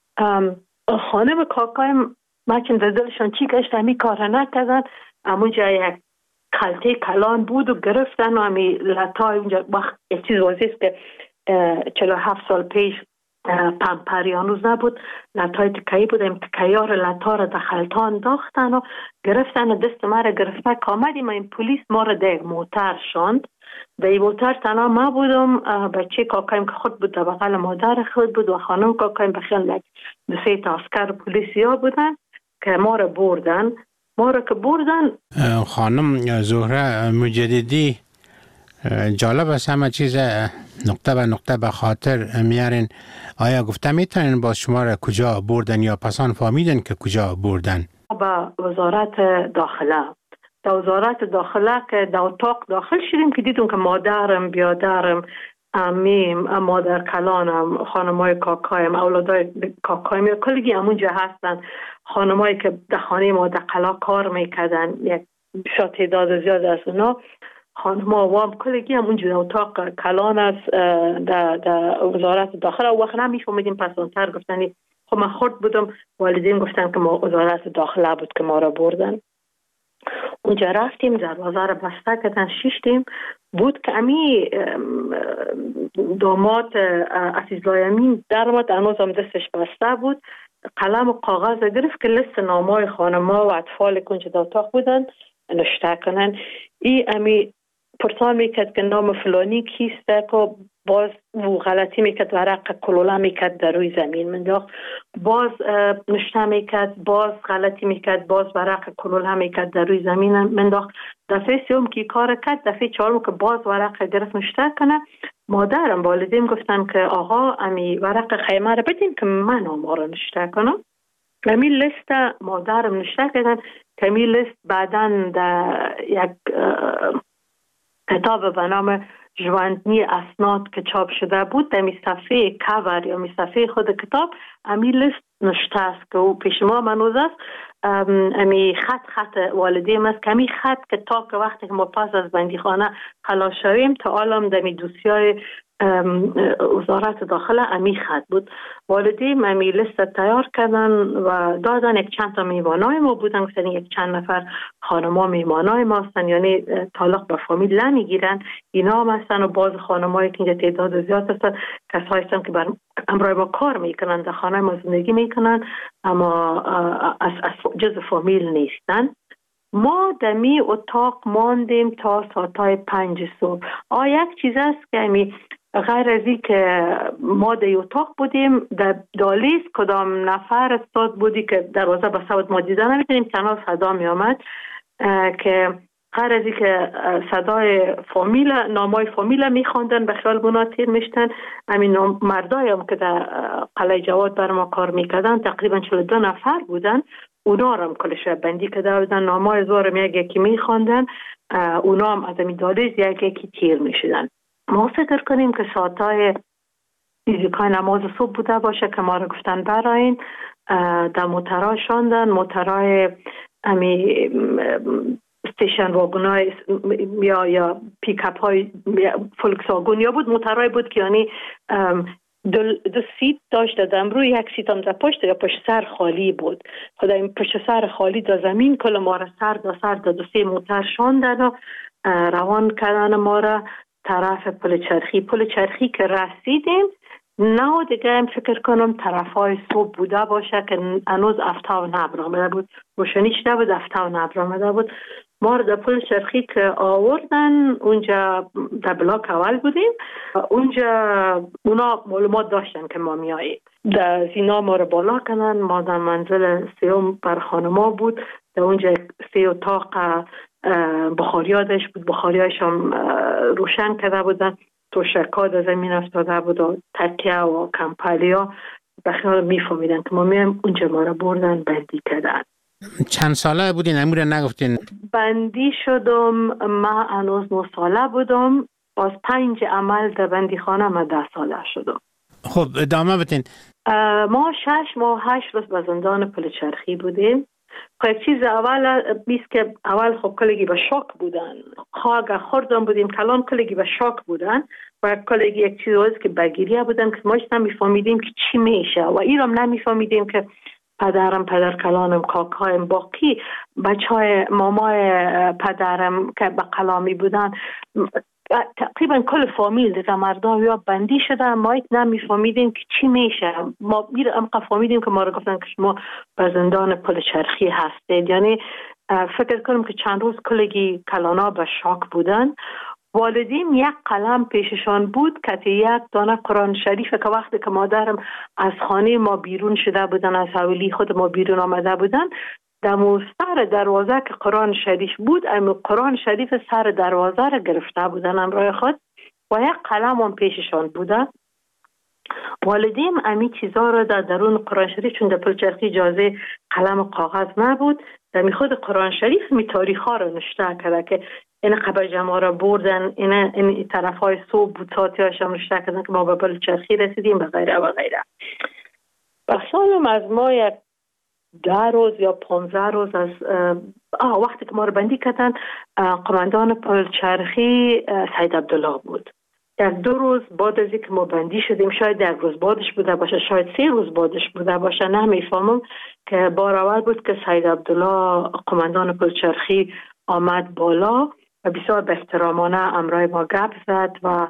خانم کاکایم ما چند دلشان چی گشت همی کار نکردن، امونجا یک کلته کلان بود و گرفتن و همی لطای اونجا وقت یک چیز واضیست که چلو هفت سال پیش پمپریانوز نبود، لطای تکایی بود، این تکایار لطا را دخلتان انداختن و گرفتن و دست ما را گرفته که آمدیم. این پولیس ما را در موتر شاند، در این موتر تنها ما بودم، بچه کاکایم که خود بود در بغل مادر خود بود و خانم کاکایم بخیل دو سه تا عسکر پلیسی ها بودن که ما را بردن. ما را که بردن خانم زهره مجددی، جالب است همه چیز نقطه به نقطه به خاطر میارین. آیا گفته میتونین با شما را کجا بردن یا پسان فهمیدن که کجا بردن؟ با وزارت داخله، در وزارت داخله که در اتاق داخل شدیم که دیدیم که مادرم بیادرم امیم مادر کلانم خانمای کاکایم اولادای کاکایم یا کلگی همونجا هستن، خانمایی که در خانه ما در قلا کار میکردن، یک شاید تعداد زیاد از اونا خانم آوام کلگی هم اونجا در اتاق کلان است در, در وزارت داخل. او وقت نمیفهمیدیم، پس اونتر گفتنی خب من خورد بودم، والدین گفتن که ما وزارت داخله بود که ما را بردن. اونجا رفتیم، دروازه را بسته کردن، شیشتیم بود که امی داماد عزیزالله امین در آمد، هنوز هم دستش بسته بود، قلم و کاغذ گرفت که لیست نامای خانم‌ها و اطفال که اونجا در اتاق بودن نوشته کنن. ای امی پرسان میکرد که نام فلانی کیسته، که باز و غلطی میکرد، ورق کلوله میکرد در روی زمین منداخت، باز نشته میکرد، باز غلطی میکرد، باز ورق کلوله میکرد در روی زمین منداخت. دفعه سوم که کار کرد، دفعه چهارم که باز ورق گرفت نشته کنه، مادرم والدین گفتن که آقا امی ورق خیمه رو بدین که من آما رو نشته کنم. امی لیست مادرم نشته کردن که امی لیست بعداً در یک کتاب به نام ژواندنی اسناد که چاپ شده بود، در می صفحه کاور یا می صفحه خود کتاب امی لیست نشته است که او پیش ما منوز است. امی خط خط والدیم است که امی خط که تا که وقتی که ما پس از بندیخانه خلاص شویم تا عالم در می دوسیای وزارت داخله امی خط بود. والدین امی لیست تیار کردن و دادن. یک چند تا میوانای ما بودن، گفتن یک چند نفر خانما میوانای ما هستن، یعنی تعلق به فامیل نمیگیرن، اینا هم هستن و باز خانمایی که اینجا تعداد زیاد هستن کسایی هستن که بر امرای ما کار میکنن، در خانه ما زندگی میکنن اما از, از جز فامیل نیستن. ما دمی اتاق ماندیم تا ساعتای پنج صبح. آه یک چیز است که امی غیر از این که ما در اتاق بودیم، در دالیز کدام نفر استاد بودی که دروازه بسته بود ما دیده نمیتونیم، تنها صدا می آمد که غیر از این که صدای فامیل نامای فامیل می خواندن به خیال بنا تیر میشتن. همین مردای هم که در قلعه جواد بر ما کار میکردن تقریبا چهل و دو نفر بودن. اونا رو هم کلش بندی کرده بودن، نامای زورم یک یکی میخواندن، اونا هم از این دالیز یک یکی تیر میشدن. ما فکر کنیم که ساعتهای فیزیکای نماز صبح بوده باشه که ما رو گفتن براین، در موترها شاندن، موترهای امی استیشن واگونای یا یا پیکاپ های فولکسواگن یا بود، موترهای بود که یعنی دو, دو سیت داشت، دادم روی یک سیت هم در پشت یا پشت سر خالی بود. خدا این پشت سر خالی در زمین کل ما را سر دا سر دا دو سه موتر شاندن و روان کردن ما را طرف پل چرخی. پل چرخی که رسیدیم نه دیگه هم فکر کنم طرف های صبح بوده باشه که هنوز افتا و نبر آمده بود، روشنیش نبود، افتا و نبر آمده بود. ما رو در پل چرخی که آوردن اونجا در بلاک اول بودیم، اونجا اونا معلومات داشتن که ما میاییم، در زینا ما رو بالا کنن. ما در منزل سیوم بر خانما بود، در اونجا سی اتاق بخاریادش بود، بخاریاش هم روشن کرده بودن، توشکا در زمین افتاده بود و تکیه و کمپلیا. بخیال میفهمیدن که ما میایم، اونجا ما رو بردن بندی کردن. چند ساله بودین؟ امور نگفتین. بندی شدم ما هنوز نه ساله بودم، از پنج عمل در بندی خانه ما ده ساله شدم. خب ادامه بتین. ما شش ماه هشت روز به زندان پل چرخی بودیم. خب چیز اول بیست که اول خب کلگی به شاک بودن، خواهد خوردم بودیم کلان کلگی به شاک بودن و کلگی یک چیز روز که بگیریه بودن که ما نمیفهمیدیم که چی میشه و ایرام نمیفهمیدیم که پدرم، پدر کلانم، کاکایم، باقی بچه های مامای پدرم که به کلامی بودن، تقریبا کل فامیل دیگه مردم یا بندی شده، ما نمیفهمیدیم که چی میشه. ما میرم فهمیدیم که ما رو گفتن که شما به زندان پل چرخی هستید. یعنی فکر کنم که چند روز کلگی کلانا به شاک بودن. والدین یک قلم پیششان بود که یک دانه قرآن شریف که وقتی که مادرم از خانه ما بیرون شده بودن، از حویلی خود ما بیرون آمده بودن، در سر دروازه که قرآن شریف بود، اما قرآن شریف سر دروازه را گرفته بودن همراه خود و یک قلم هم پیششان بوده. والدین امی چیزا را در درون قرآن شریف، چون در پل چرخی اجازه قلم و کاغذ نبود، در می خود قرآن شریف می تاریخ ها را نشته کرده که این قبل جمعه را بردن، این, این طرف های صبح بود، ساعتی هاش هم نشته کردن که ما به پل چرخی رسیدیم و غیره و غیره. بخیالم از ما یک ده روز یا پانزده روز از آه وقتی که ما رو بندی کردن، قماندان پل چرخی سید عبدالله بود. یک دو روز بعد از اینکه ما بندی شدیم، شاید یک روز بعدش بوده باشه، شاید سه روز بعدش بوده باشه، نمیفهمم، که بار اول بود که سید عبدالله قماندان پل چرخی آمد بالا و بسیار به احترامانه امرای ما گپ زد و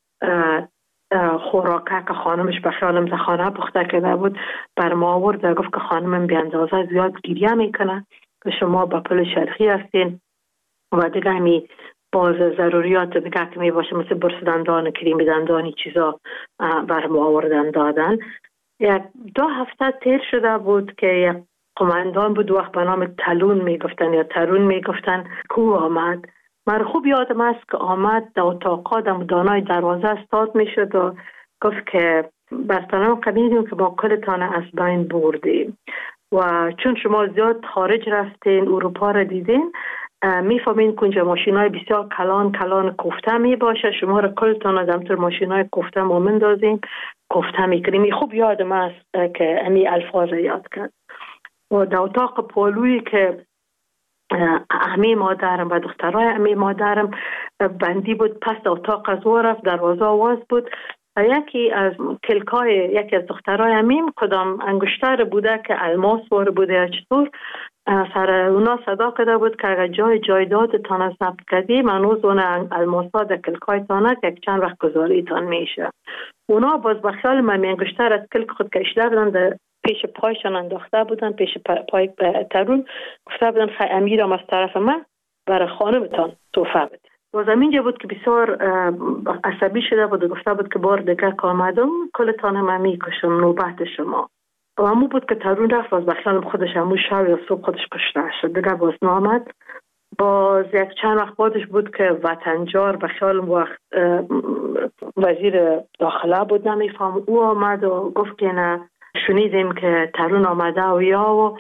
خوراکه که خانمش به خیالم زخانه پخته کرده بود بر ما آورد و گفت که خانمم بی اندازه زیاد گریه میکنه که شما به پل چرخی هستین و دیگه همی باز ضروریات دیگه که می باشه مثل برس دندان، کریم دندانی چیزا بر ما آوردن دادن. یک دو هفته تیر شده بود که یک قماندان بود، وقت به نام تلون میگفتن یا ترون میگفتن، کو آمد. من خوب یادم است که آمد در اتاقا در دانای دروازه استاد میشد و گفت که برطانم قبیدیم که با کلتان از بین بردیم و چون شما زیاد خارج رفتین، اروپا را دیدین، میفهمین که اونجا ماشین های بسیار کلان کلان کوفته می باشه، شما را کلتان از همطور ماشین های کوفته ما مندازیم، کوفته میکنیم. خوب یادم است که امی الفاظ یاد کرد. و در اتاق پالویی که امی مادرم و دخترای امی مادرم بندی بود، پس در اتاق از او رفت، دروازه آواز بود و یکی از کلکای یکی از دخترای امیم کدام انگشتر بوده که الماس وار بوده یا چطور، سر اونا صدا کرده بود که اگر جای جایداد تان ثبت کردی منوز اون الماس ها در کلکای تانه که چند وقت گذاری تان میشه. اونا باز بخیال من انگشتر از کلک خود کشیده بودن، در پیش پایشان انداخته بودن، پیش پای ترون گفته بودن خیلی امیرم از طرف من برای خانمتان توفه بده. باز اینجا بود که بسیار عصبی شده بود و گفته بود که بار دیگه که آمدم کلتان هم میکشم، نوبت شما. و همون بود که ترون رفت، باز بخیالم خودش همون شب یا صبح خودش کشته شد، دیگه باز نامد. باز یک چند وقت بعدش بود که وطنجار بخیالم وقت وزیر داخله بود نمیفهم، او آمد و گفت که نه شنیدیم که ترون آمده و یا و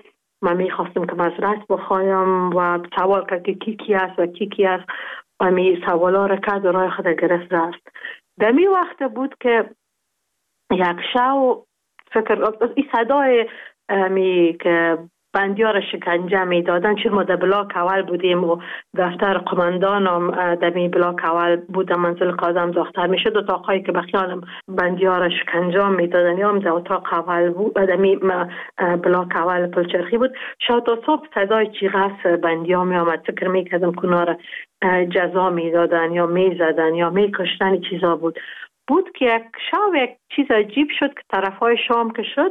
من میخواستم که معذرت بخوایم و سوال کرد که کی کی است و کی کی است و می سوالا را کرد و راه خود گرفت رفت. در می وقت بود که یک شو فکر این صدای می که بندیا را شکنجه می دادن، چون ما در بلاک اول بودیم و دفتر قماندان هم در می بلاک اول بود، در منزل قاضم دختر می شد. اتاقایی که بخیالم بندیا را شکنجه می دادن یا هم در اتاق اول بود، در می بلاک اول پلچرخی بود. شاید تا صبح صدای چیغس بندیا می آمد. فکر می کردم کنها را جزا می دادن یا می زدن یا می کشتن چیزا بود. بود که یک شب یک چیز عجیب شد که طرفای شام که شد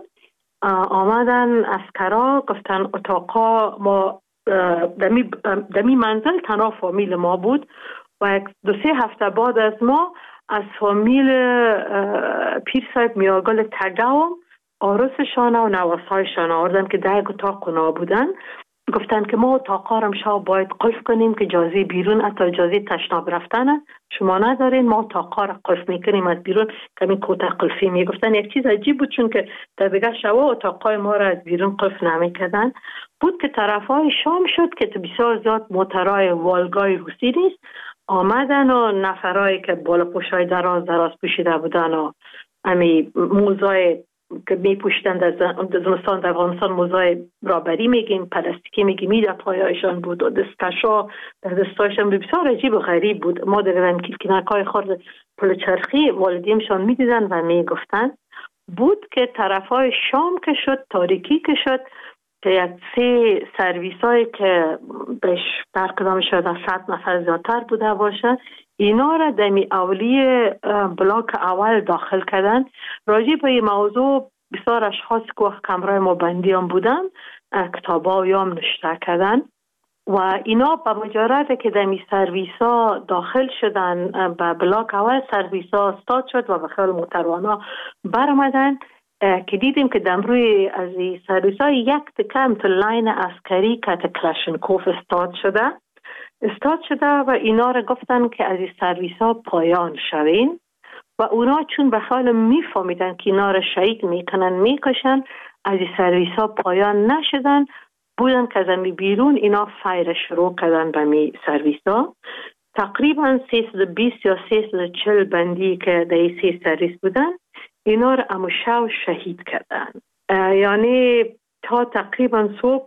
آمدن اسکرا گفتن اتاقا ما دمی, دمی منزل تنها فامیل ما بود و یک دو سه هفته بعد از ما از فامیل پیر صاحب میاگل تگاو آرسشان و نواسایشان آوردن که در یک اتاق اونا بودن. گفتن که ما اتاقا را شب باید قلف کنیم که اجازه بیرون حتی اجازه تشناب رفتن شما ندارین، ما اتاقا را قلف میکنیم از بیرون کمی کوته قلفی. میگفتن یک چیز عجیب بود چون که در دیگه شوا اتاقای ما را از بیرون قلف نمیکردن. بود که طرفای شام شد که بسیار زیاد موترهای والگای روسی نیست آمدن و نفرایی که بالا پوشای دراز دراز پوشیده بودن و امی موزای که می پوشتند از زمستان در افغانستان موزای رابری میگیم پلاستیکی میگیم می در پایایشان بود و دستشا در دستایشان بسیار عجیب و غریب بود. ما در کلکینکای خورد پلچرخی والدینشان میدیدن و میگفتن. بود که طرفای شام که شد تاریکی که شد که یک سه سرویس هایی که بهش برقدام شد از صد نفر زیادتر بوده باشه اینا را دمی اولی بلاک اول داخل کردن. راجع به این موضوع بسیار اشخاص که وقت کمرای ما بندی هم بودن کتاب ها یا هم نشته کردن و اینا با مجرد که دمی سرویس ها داخل شدن به بلاک اول سرویس ها استاد شد و به خیال موتروانا برمدن که دیدیم که دمروی از این سرویس ها یک تکم تو لاین عسکری که کلاشنکوف استاد شده استاد شده و اینا را گفتن که از این سرویس ها پایان شوین و اونا چون به خیال میفهمیدن که اینا را شهید میکنن میکشن از این سرویس ها پایان نشدن. بودن که از امی بیرون اینا فایر شروع کردن به می سرویس ها. تقریبا سیصد و بیست یا سیصد و چهل بندی که در این سی سرویس بودن اینا را امو شو شهید کردن. یعنی تا تقریبا صبح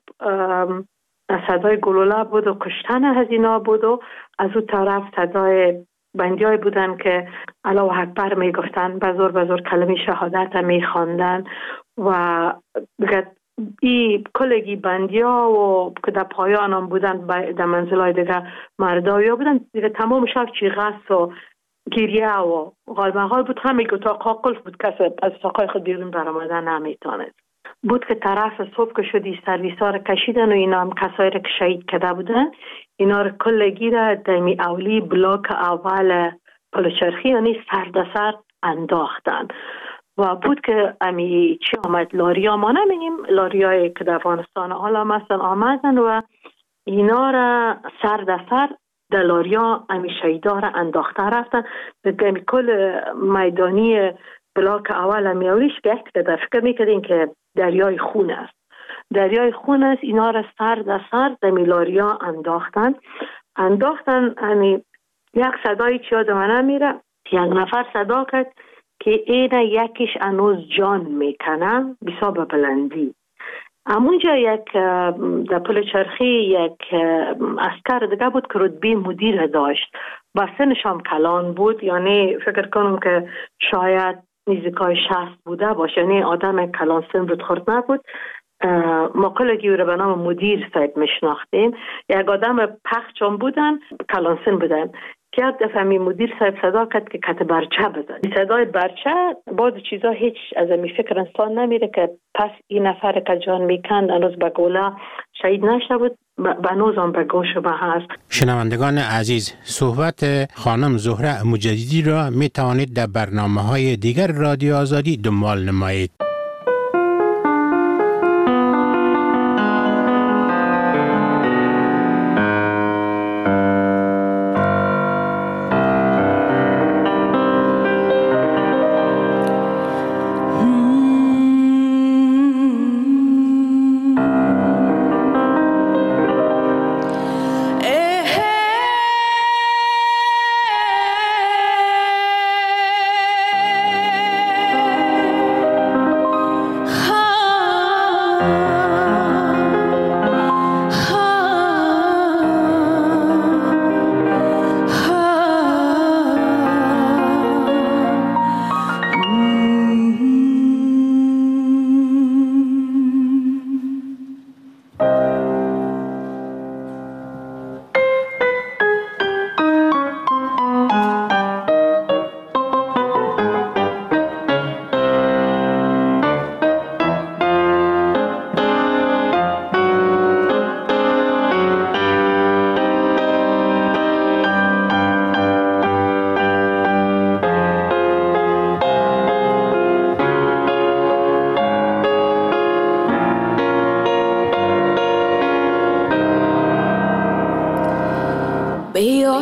صدای گلوله بود و کشتن هزینا بود و از اون طرف صدای بندی های بودن که الله اکبر می گفتن بزرگ بزرگ کلمه شهادت می خواندن و دیگه ای کلگی بندی ها و که در پایان هم بودن در منزل های دیگه مردایی ها بودن دیگه تمام شب چیغس و گریه و غالمغال بود. همه اتاق ها قلف بود کسی از اتاقای خود بیرون برآمدن نمیتونست. بود که طرف صبح که شدی سرویس ها را کشیدن و اینا هم کسایی را که شهید کرده بودن اینا را کلگی را دمی اولی بلاک اول پلچرخی یعنی سردسر انداختن و بود که امی چی آمد لاریا ما نمینیم لاریای که در افغانستان حالا مثلا آمدن و اینا را سردسر در لاریا امی شهیدا را انداخته رفتن. دمی کل میدانی بلاک اول امی اولیش که در فکر میکردین که دریای خون است دریای خون است اینا را سر در سر در میلاریا انداختن انداختن همی یک صدایی چی یاد من میره یک نفر صدا کرد که اینه یکیش انوز جان میکنه بسا به بلندی. همونجا یک در پلچرخی یک اسکر دیگه بود که رتبه مدیر داشت با سنش هم کلان بود یعنی فکر کنم که شاید نزدیکای شصت بوده باشه یعنی آدم کلان سن رود خورد نبود. ما کلگی رو به نام مدیر صاحب میشناختیم. یک آدم پخچ هم بودن کلان سن بودن که یک دفعه می مدیر صاحب صدا کرد که کت برچه بزن. صدای برچه بعد چیزا هیچ از می فکر انسان نمیره که پس این نفر که جان میکند هنوز به گوله شهید نشده بود بنوز هم به گوش ما هست. شنوندگان عزیز صحبت خانم زهره مجددی را می توانید در برنامه های دیگر رادیو آزادی دنبال نمایید.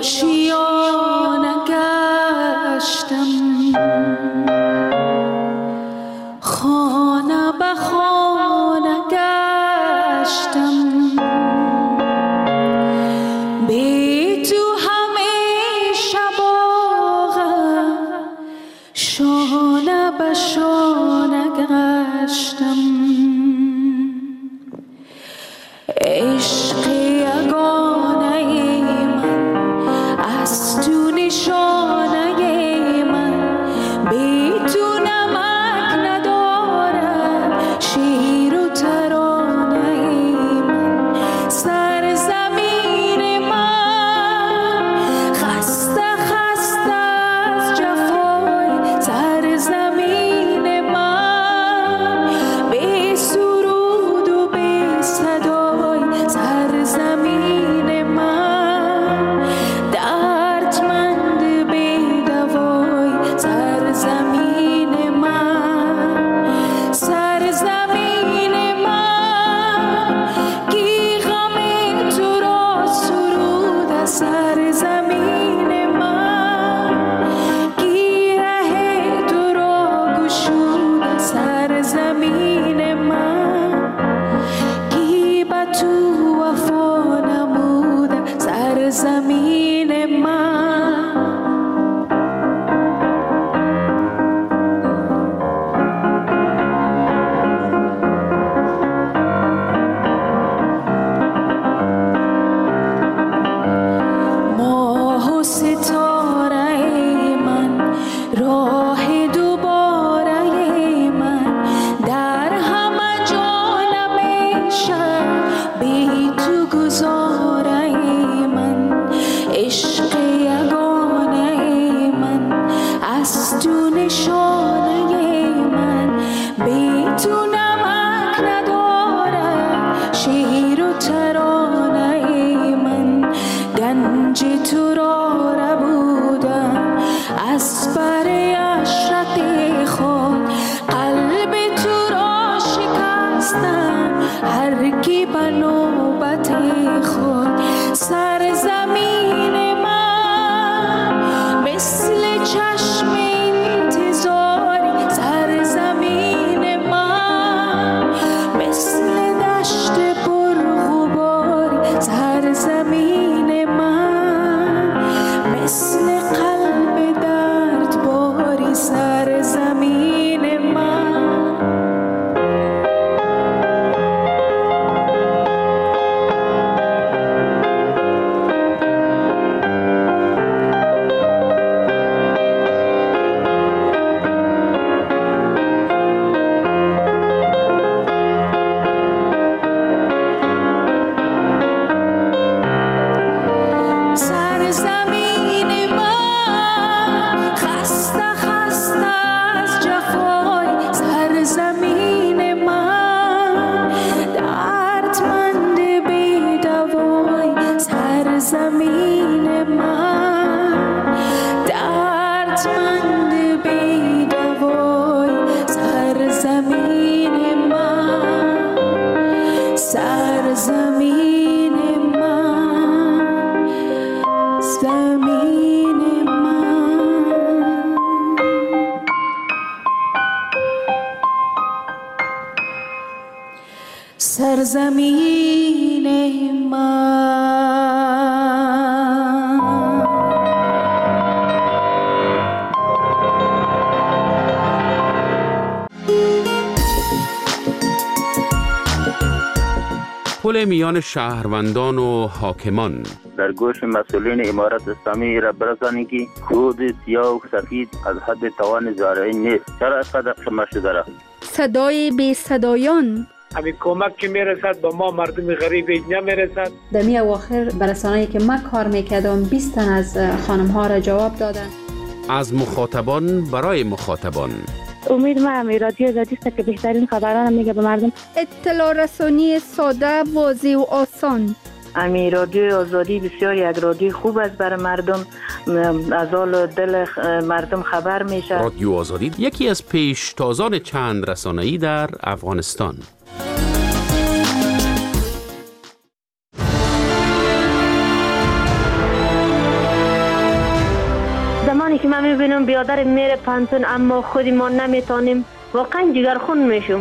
آشیانه گشتم، خانه به خانه گشتم، بی تو همیشه باغم شانه به شانه گشتم. عشق یگانه من از تو نشانه من، بی تو نمک ندارد شیر و ترانه من. سرزمین من خسته خسته از جفای، سرزمین من بی سرود و بی صدای، سرزمین من دردمند بی دوای، سرزمین من، سرزمین من کی غم تو را سرود، سرزمین من کی ره تو را گشود، سرزمین من کی به تو وفا نمود، سرزمین من. ماه و ستاره من، راه دوباره من، در همه جا نمیشه بی تو گذاره من. عشق یگانه من از تو نشانه من، بی تو نمک ندارد شیر و ترانه من. گنج تو را ربودم از بر اشرت خود، قلب تو را شکستم هر کی به نوبت خود. سرزمین من مثل چشم انتظاری، سرزمین من مثل دشت پرغباری، سرزمین من مثل قلب دردباری، سرزمین من. سرزمین من خسته خسته از جفای، سرزمین من دردمند بی دوای، سرزمین من دردمند بی دوای، سرزمین من، سرزمین من، زمین من. سرزمین من. پل میان شهروندان و حاکمان. در گوش مسئولین امارت اسلامی را برسانید که خود سیاه و سفید از حد توان زارعی نیست. چرا اینقدر قمه شده را؟ صدای بی صدایان. همین کمک که میرسد به ما مردم غریب نمیرسد. در می اواخر برسانه‌ای که من کار میکردم بیست تن از خانم ها را جواب دادن. از مخاطبان برای مخاطبان. امید ما هم رادیو آزادی است که بهترین خبران میگه به مردم. اطلاع رسانی ساده، واضح و آسان. امی رادیو آزادی بسیار یک رادیو خوب است برای مردم، از حال دل مردم خبر میشه. رادیو آزادی یکی از پیشتازان چند رسانه‌ای در افغانستان. زمانی که من میبینم بیادر میره پانتون اما خودی ما نمیتونیم، واقعا جگرخون میشم.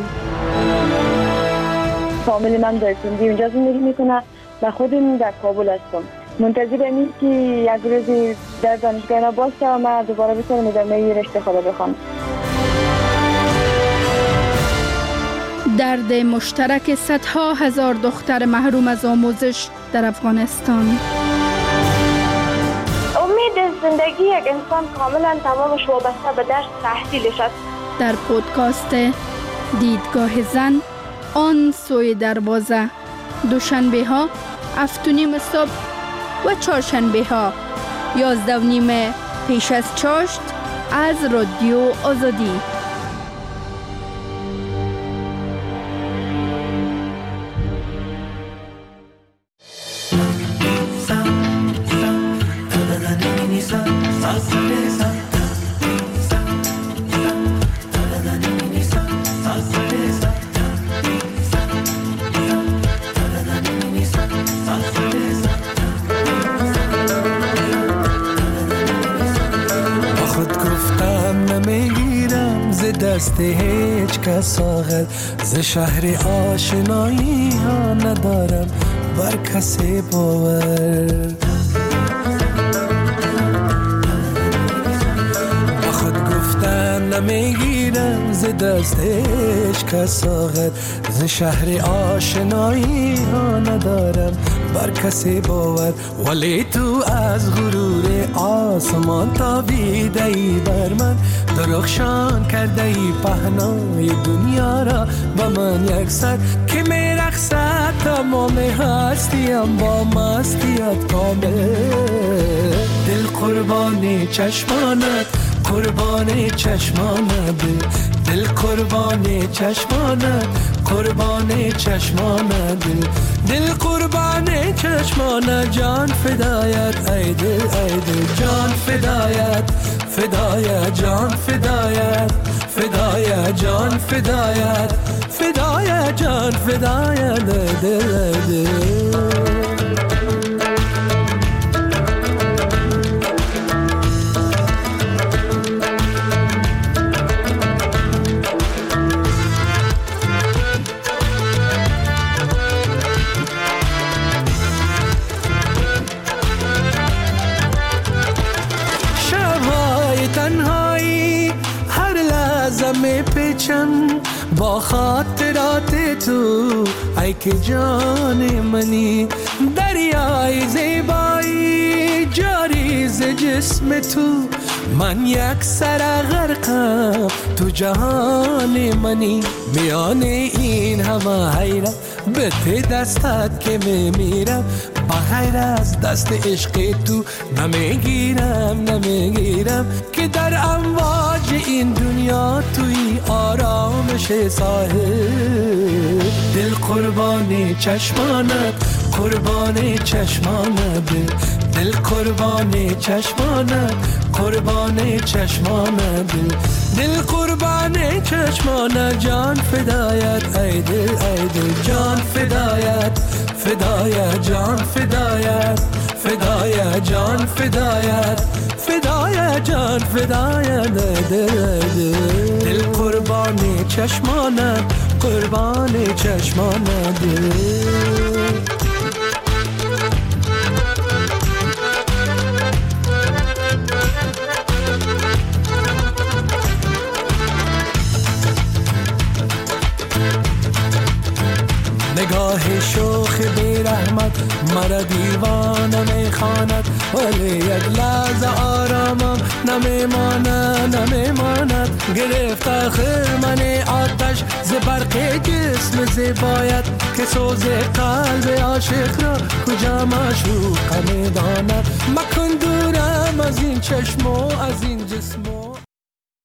فامیل من در سندی اونجا زندگی میکنه و خودم در کابل هستم. منتظر این که یک روزی در دانشگاه اینا باشه و من دوباره بتونم ادامه رشته خدا بخوام. درد مشترک صدها هزار دختر محروم از آموزش در افغانستان. امید زندگی یک انسان کاملا تمامش وابسته به درس تحصیلش است. در پودکاست دیدگاه زن آن سوی دروازه، دوشنبه ها هفت و نیم صبح و چهارشنبه ها یازده و نیم پیش از چاشت از رادیو آزادی. دست هیچ کس آغل ز شهر آشنایی ها ندارم بر کسی باور. با خود گفتن نمیگیرم ز دست هیچ کس آغل ز شهر آشنایی ها ندارم بر کسی باور. ولی تو از غرور آسمان تابیده ای بر من، درخشان کرده ای پهنای دنیا را با من یک سر که می رقصد تمام هستیم با مستیت کامل. دل قربان چشمانت قربان چشمانت، دل قربان چشمانت قربان چشمانت، دل قربان چشمانت، جان فدایت ای دل ای دل، جان فدایت فدایت جان فدایت فدایت جان فدایت فدایت جان فدایت دل دل. با خاطرات تو ای که جان منی، دریای زیبایی جاری ز جسم تو، من یک سر غرقم تو جهان منی. میان این همه حیرت به ته دستت که میمیرم، بغیر از دست عشق تو نمیگیرم نمیگیرم که در امواج این دنیا توی آرامش ساحل. دل قربان چشمانت قربان چشمانت، دل قربان چشمانت قربان چشمانت، دل قربان چشمانت، جان فدایت ای دل ای دل، جان فدایت فدایت جان فدایت فدایت جان فدایت فدایت جان فدایت دل دل، دل قربان چشمانت قربان چشمانت. نگاه شوخ بی رحمت مرا دیوانه میخواند، ولی یک لحظه آرامم نمیماند نمیماند. گرفت آخر من آتش ز برق جسم زیبایت، که سوز قلب عاشق را کجا معشوق میداند. مکن دورم از این چشم و از این جسم.